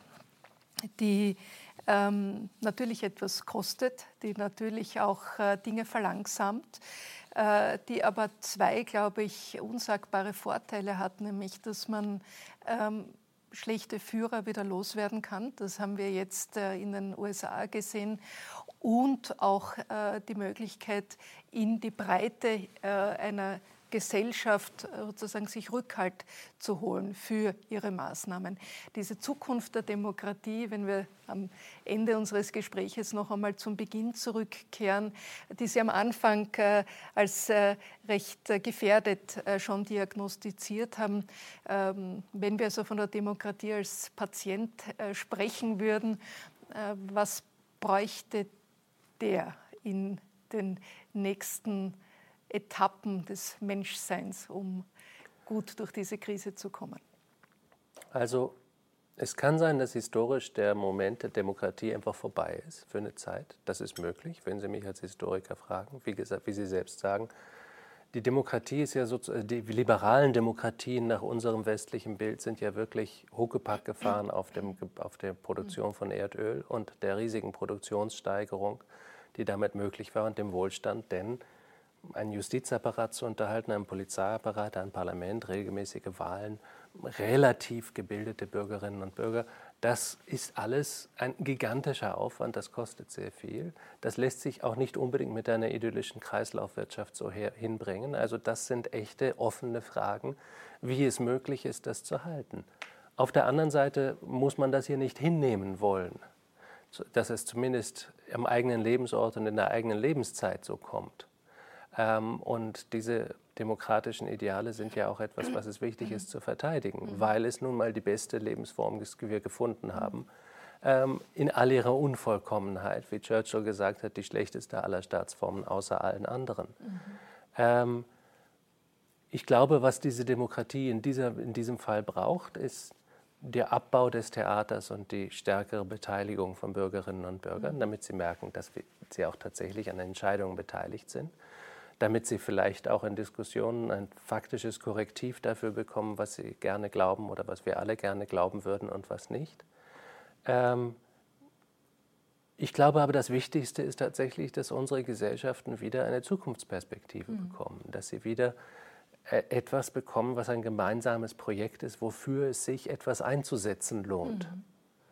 die ähm, natürlich etwas kostet, die natürlich auch äh, Dinge verlangsamt, äh, die aber zwei, glaube ich, unsagbare Vorteile hat, nämlich, dass man ähm, schlechte Führer wieder loswerden kann. Das haben wir jetzt äh, in den U S A gesehen. Und auch äh, die Möglichkeit, in die Breite äh, einer Gesellschaft sozusagen sich Rückhalt zu holen für ihre Maßnahmen. Diese Zukunft der Demokratie, wenn wir am Ende unseres Gespräches noch einmal zum Beginn zurückkehren, die Sie am Anfang äh, als äh, recht äh, gefährdet äh, schon diagnostiziert haben. Ähm, wenn wir also von der Demokratie als Patient äh, sprechen würden, äh, was bräuchte der in den nächsten Etappen des Menschseins, um gut durch diese Krise zu kommen? Also es kann sein, dass historisch der Moment der Demokratie einfach vorbei ist für eine Zeit. Das ist möglich, wenn Sie mich als Historiker fragen, wie gesagt, wie Sie selbst sagen. Die Demokratie ist ja sozusagen, die liberalen Demokratien nach unserem westlichen Bild sind ja wirklich Huckepack gefahren auf, dem, auf der Produktion von Erdöl und der riesigen Produktionssteigerung, die damit möglich war und dem Wohlstand, denn einen Justizapparat zu unterhalten, einen Polizeiapparat, ein Parlament, regelmäßige Wahlen, relativ gebildete Bürgerinnen und Bürger, Das ist alles ein gigantischer Aufwand, das kostet sehr viel. Das lässt sich auch nicht unbedingt mit einer idyllischen Kreislaufwirtschaft so her hinbringen. Also das sind echte, offene Fragen, wie es möglich ist, das zu halten. Auf der anderen Seite muss man das hier nicht hinnehmen wollen, dass es zumindest am eigenen Lebensort und in der eigenen Lebenszeit so kommt. Ähm, und diese demokratischen Ideale sind ja auch etwas, was es wichtig ist zu verteidigen, weil es nun mal die beste Lebensform ist, die wir gefunden haben, ähm, in all ihrer Unvollkommenheit, wie Churchill gesagt hat, die schlechteste aller Staatsformen außer allen anderen. Mhm. Ähm, ich glaube, was diese Demokratie in, dieser, in diesem Fall braucht, ist der Abbau des Theaters und die stärkere Beteiligung von Bürgerinnen und Bürgern, mhm. damit sie merken, dass sie auch tatsächlich an Entscheidungen beteiligt sind, damit sie vielleicht auch in Diskussionen ein faktisches Korrektiv dafür bekommen, was sie gerne glauben oder was wir alle gerne glauben würden und was nicht. Ähm ich glaube aber, das Wichtigste ist tatsächlich, dass unsere Gesellschaften wieder eine Zukunftsperspektive mhm. bekommen, dass sie wieder äh, etwas bekommen, was ein gemeinsames Projekt ist, wofür es sich etwas einzusetzen lohnt. Mhm.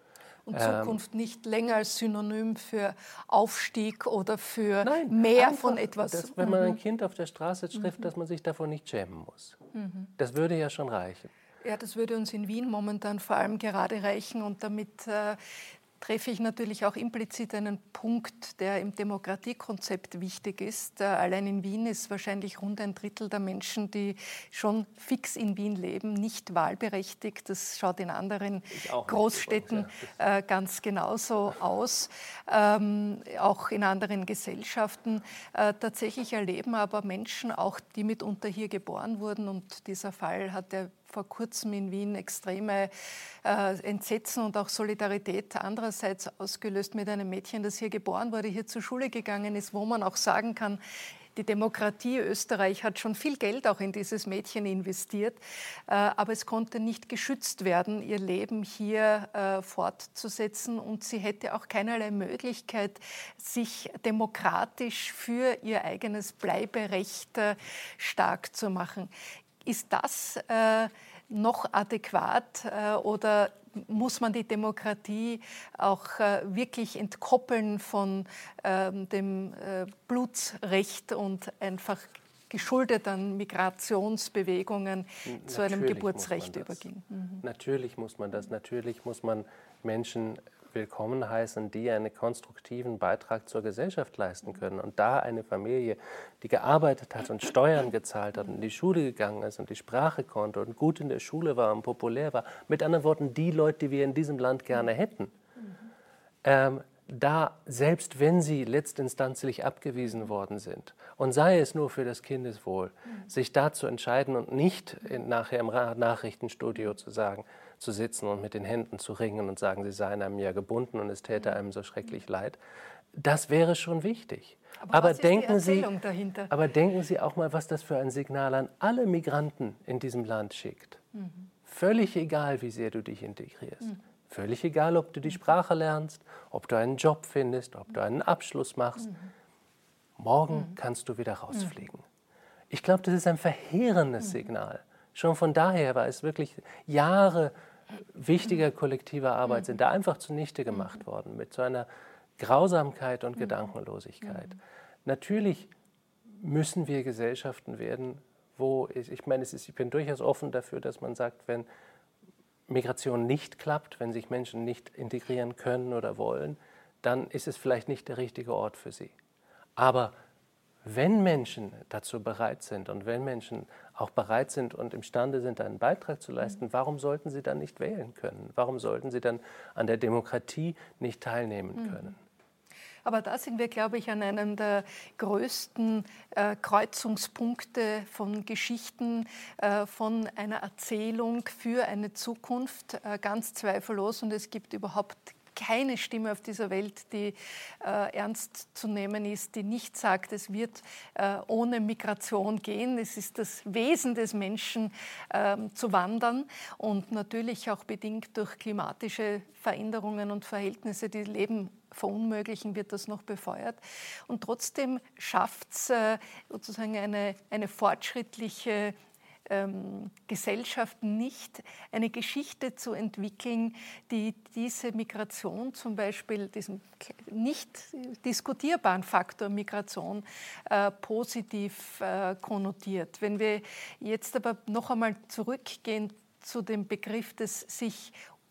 Und Zukunft ähm, nicht länger als Synonym für Aufstieg oder für nein, mehr einfach, von etwas. Dass, wenn man ein Kind auf der Straße trifft, mhm. dass man sich davon nicht schämen muss. Mhm. Das würde ja schon reichen. Ja, das würde uns in Wien momentan vor allem gerade reichen. Und damit äh, treffe ich natürlich auch implizit einen Punkt, der im Demokratiekonzept wichtig ist. Allein in Wien ist wahrscheinlich rund ein Drittel der Menschen, die schon fix in Wien leben, nicht wahlberechtigt. Das schaut in anderen Großstädten übrigens, ja. äh, ganz genauso aus. Ähm, auch in anderen Gesellschaften. Äh, tatsächlich erleben aber Menschen, auch die mitunter hier geboren wurden, und dieser Fall hat ja vor kurzem in Wien extreme äh, Entsetzen und auch Solidarität andererseits ausgelöst mit einem Mädchen, das hier geboren wurde, hier zur Schule gegangen ist, wo man auch sagen kann, die Demokratie Österreich hat schon viel Geld auch in dieses Mädchen investiert, äh, aber es konnte nicht geschützt werden, ihr Leben hier äh, fortzusetzen, und sie hätte auch keinerlei Möglichkeit, sich demokratisch für ihr eigenes Bleiberecht äh, stark zu machen. Ist das äh, noch adäquat äh, oder muss man die Demokratie auch äh, wirklich entkoppeln von äh, dem äh, Blutsrecht und einfach geschuldet an Migrationsbewegungen Natürlich zu einem Geburtsrecht übergehen? Mhm. Natürlich muss man das. Natürlich muss man Menschen willkommen heißen, die einen konstruktiven Beitrag zur Gesellschaft leisten können. Und da eine Familie, die gearbeitet hat und Steuern gezahlt hat und in die Schule gegangen ist und die Sprache konnte und gut in der Schule war und populär war, mit anderen Worten, die Leute, die wir in diesem Land gerne hätten, mhm. ähm, da, selbst wenn sie letztinstanzlich abgewiesen worden sind, und sei es nur für das Kindeswohl, mhm. sich da zu entscheiden und nicht in, nachher im Nachrichtenstudio zu sagen, zu sitzen und mit den Händen zu ringen und sagen, sie seien einem ja gebunden und es täte einem so schrecklich leid, das wäre schon wichtig. Aber, aber, was ist denken die Erzählung Sie, dahinter? aber denken Sie auch mal, was das für ein Signal an alle Migranten in diesem Land schickt. Mhm. Völlig egal, wie sehr du dich integrierst. Mhm. Völlig egal, ob du die Sprache lernst, ob du einen Job findest, ob du einen Abschluss machst. Mhm. Morgen mhm. kannst du wieder rausfliegen. Mhm. Ich glaube, das ist ein verheerendes mhm. Signal. Schon von daher war es wirklich Jahre wichtiger kollektiver Arbeit sind da einfach zunichte gemacht worden, mit so einer Grausamkeit und Gedankenlosigkeit. Natürlich müssen wir Gesellschaften werden, wo, ich, ich meine, es ist, ich bin durchaus offen dafür, dass man sagt, wenn Migration nicht klappt, wenn sich Menschen nicht integrieren können oder wollen, dann ist es vielleicht nicht der richtige Ort für sie. Aber wenn Menschen dazu bereit sind und wenn Menschen auch bereit sind und imstande sind, einen Beitrag zu leisten, warum sollten sie dann nicht wählen können? Warum sollten sie dann an der Demokratie nicht teilnehmen können? Aber da sind wir, glaube ich, an einem der größten äh, Kreuzungspunkte von Geschichten, äh, von einer Erzählung für eine Zukunft, äh, ganz zweifellos. Und es gibt überhaupt keine Stimme auf dieser Welt, die äh, ernst zu nehmen ist, die nicht sagt, es wird äh, ohne Migration gehen. Es ist das Wesen des Menschen, äh, zu wandern, und natürlich auch bedingt durch klimatische Veränderungen und Verhältnisse, die Leben verunmöglichen, wird das noch befeuert. Und trotzdem schafft es äh, sozusagen eine, eine fortschrittliche ähm, Gesellschaft nicht eine Geschichte zu entwickeln, die diese Migration zum Beispiel, diesen nicht diskutierbaren Faktor Migration äh, positiv äh, konnotiert. Wenn wir jetzt aber noch einmal zurückgehen zu dem Begriff des sich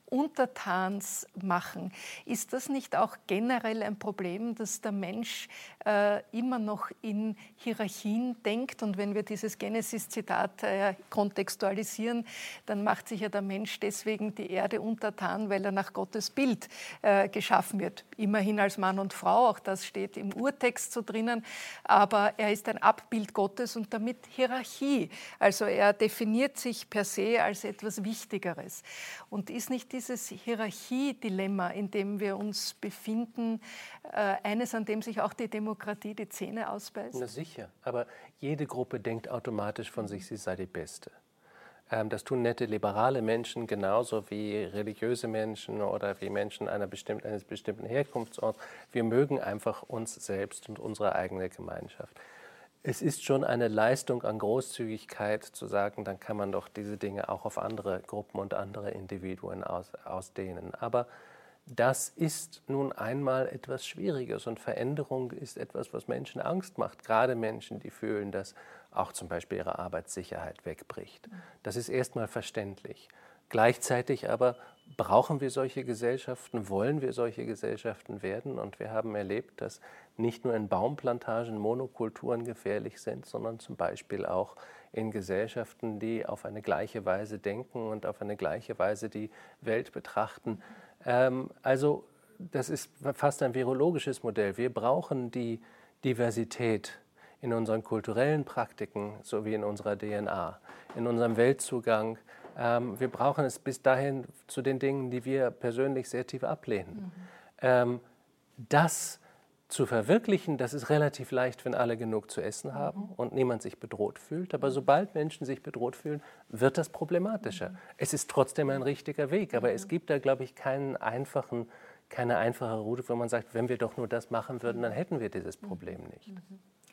Untertans machen. Ist das nicht auch generell ein Problem, dass der Mensch äh, immer noch in Hierarchien denkt? Und wenn wir dieses Genesis-Zitat äh, kontextualisieren, dann macht sich ja der Mensch deswegen die Erde untertan, weil er nach Gottes Bild äh, geschaffen wird. Immerhin als Mann und Frau, auch das steht im Urtext so drinnen. Aber er ist ein Abbild Gottes und damit Hierarchie. Also er definiert sich per se als etwas Wichtigeres. Und ist nicht dieses Hierarchiedilemma, in dem wir uns befinden, äh, eines, an dem sich auch die Demokratie die Zähne ausbeißt? Na sicher, aber jede Gruppe denkt automatisch von sich, sie sei die Beste. Ähm, das tun nette liberale Menschen genauso wie religiöse Menschen oder wie Menschen einer bestimmten, eines bestimmten Herkunftsorts. Wir mögen einfach uns selbst und unsere eigene Gemeinschaft. Es ist schon eine Leistung an Großzügigkeit zu sagen, dann kann man doch diese Dinge auch auf andere Gruppen und andere Individuen aus, ausdehnen. Aber das ist nun einmal etwas Schwieriges und Veränderung ist etwas, was Menschen Angst macht. Gerade Menschen, die fühlen, dass auch zum Beispiel ihre Arbeitssicherheit wegbricht. Das ist erstmal verständlich. Gleichzeitig aber brauchen wir solche Gesellschaften, wollen wir solche Gesellschaften werden? Und wir haben erlebt, dass nicht nur in Baumplantagen Monokulturen gefährlich sind, sondern zum Beispiel auch in Gesellschaften, die auf eine gleiche Weise denken und auf eine gleiche Weise die Welt betrachten. Ähm, also das ist fast ein virologisches Modell. Wir brauchen die Diversität in unseren kulturellen Praktiken sowie in unserer D N A, in unserem Weltzugang. Ähm, wir brauchen es bis dahin zu den Dingen, die wir persönlich sehr tief ablehnen. Mhm. Ähm, das zu verwirklichen, das ist relativ leicht, wenn alle genug zu essen haben mhm. und niemand sich bedroht fühlt. Aber sobald Menschen sich bedroht fühlen, wird das problematischer. Mhm. Es ist trotzdem ein richtiger Weg, aber mhm. es gibt da, glaube ich, keinen einfachen, keine einfache Route, wo man sagt, wenn wir doch nur das machen würden, dann hätten wir dieses Problem nicht. Mhm.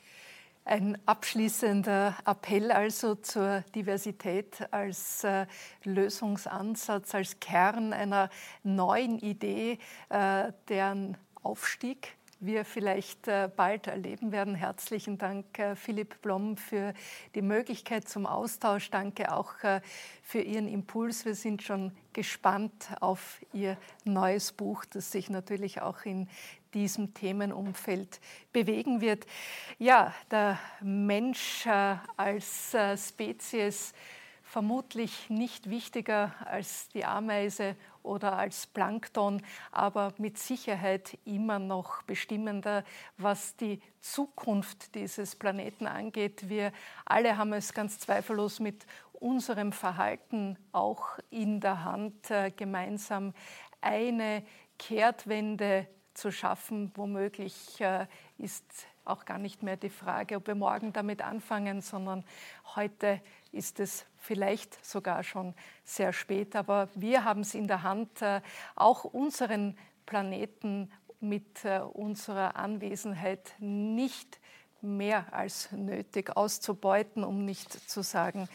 Ein abschließender Appell also zur Diversität als äh, Lösungsansatz, als Kern einer neuen Idee, äh, deren Aufstieg wir vielleicht äh, bald erleben werden. Herzlichen Dank, äh, Philipp Blom, für die Möglichkeit zum Austausch. Danke auch äh, für Ihren Impuls. Wir sind schon gespannt auf Ihr neues Buch, das sich natürlich auch in diesem Themenumfeld bewegen wird. Ja, der Mensch äh, als äh, Spezies vermutlich nicht wichtiger als die Ameise oder als Plankton, aber mit Sicherheit immer noch bestimmender, was die Zukunft dieses Planeten angeht. Wir alle haben es ganz zweifellos mit unserem Verhalten auch in der Hand, äh, gemeinsam eine Kehrtwende zu schaffen. Womöglich äh, ist auch gar nicht mehr die Frage, ob wir morgen damit anfangen, sondern heute ist es vielleicht sogar schon sehr spät. Aber wir haben es in der Hand, äh, auch unseren Planeten mit äh, unserer Anwesenheit nicht mehr als nötig auszubeuten, um nicht zu sagen,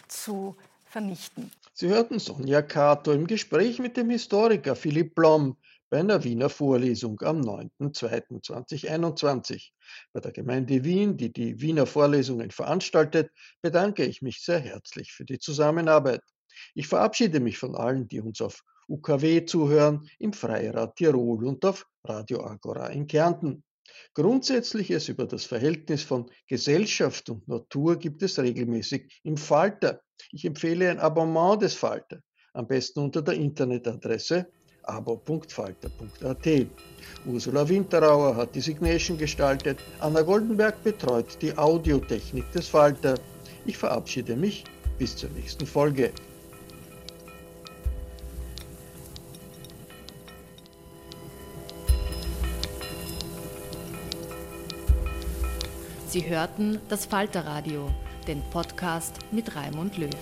zu vernichten. Sie hörten Sonja Cato im Gespräch mit dem Historiker Philipp Blom bei einer Wiener Vorlesung am neunten zweiten zweitausendeinundzwanzig. Bei der Gemeinde Wien, die die Wiener Vorlesungen veranstaltet, bedanke ich mich sehr herzlich für die Zusammenarbeit. Ich verabschiede mich von allen, die uns auf U K W zuhören, im Freirad Tirol und auf Radio Agora in Kärnten. Grundsätzliches über das Verhältnis von Gesellschaft und Natur gibt es regelmäßig im Falter. Ich empfehle ein Abonnement des Falter, am besten unter der Internetadresse abo punkt falter punkt a t. Ursula Winterauer hat die Signation gestaltet, Anna Goldenberg betreut die Audiotechnik des Falter. Ich verabschiede mich bis zur nächsten Folge. Sie hörten das Falterradio, den Podcast mit Raimund Löw.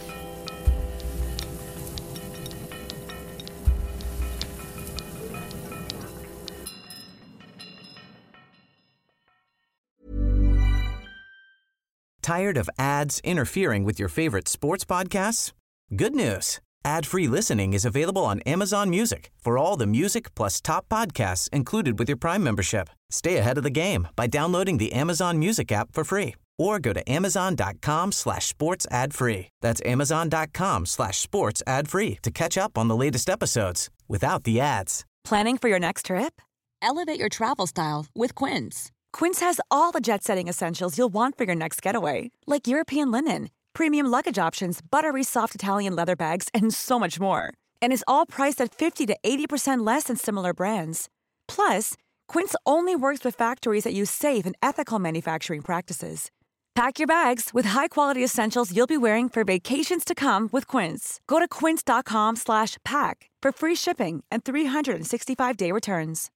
Tired of ads interfering with your favorite sports podcasts? Good news. Ad-free listening is available on Amazon Music for all the music plus top podcasts included with your Prime membership. Stay ahead of the game by downloading the Amazon Music app for free or go to amazon.com slash sports ad free. That's amazon.com slash sports ad free to catch up on the latest episodes without the ads. Planning for your next trip? Elevate your travel style with Quince. Quince has all the jet-setting essentials you'll want for your next getaway, like European linen, premium luggage options, buttery soft Italian leather bags, and so much more. And is all priced at fifty to eighty percent less than similar brands. Plus, Quince only works with factories that use safe and ethical manufacturing practices. Pack your bags with high-quality essentials you'll be wearing for vacations to come with Quince. Go to quince.com slash pack for free shipping and three sixty-five day returns.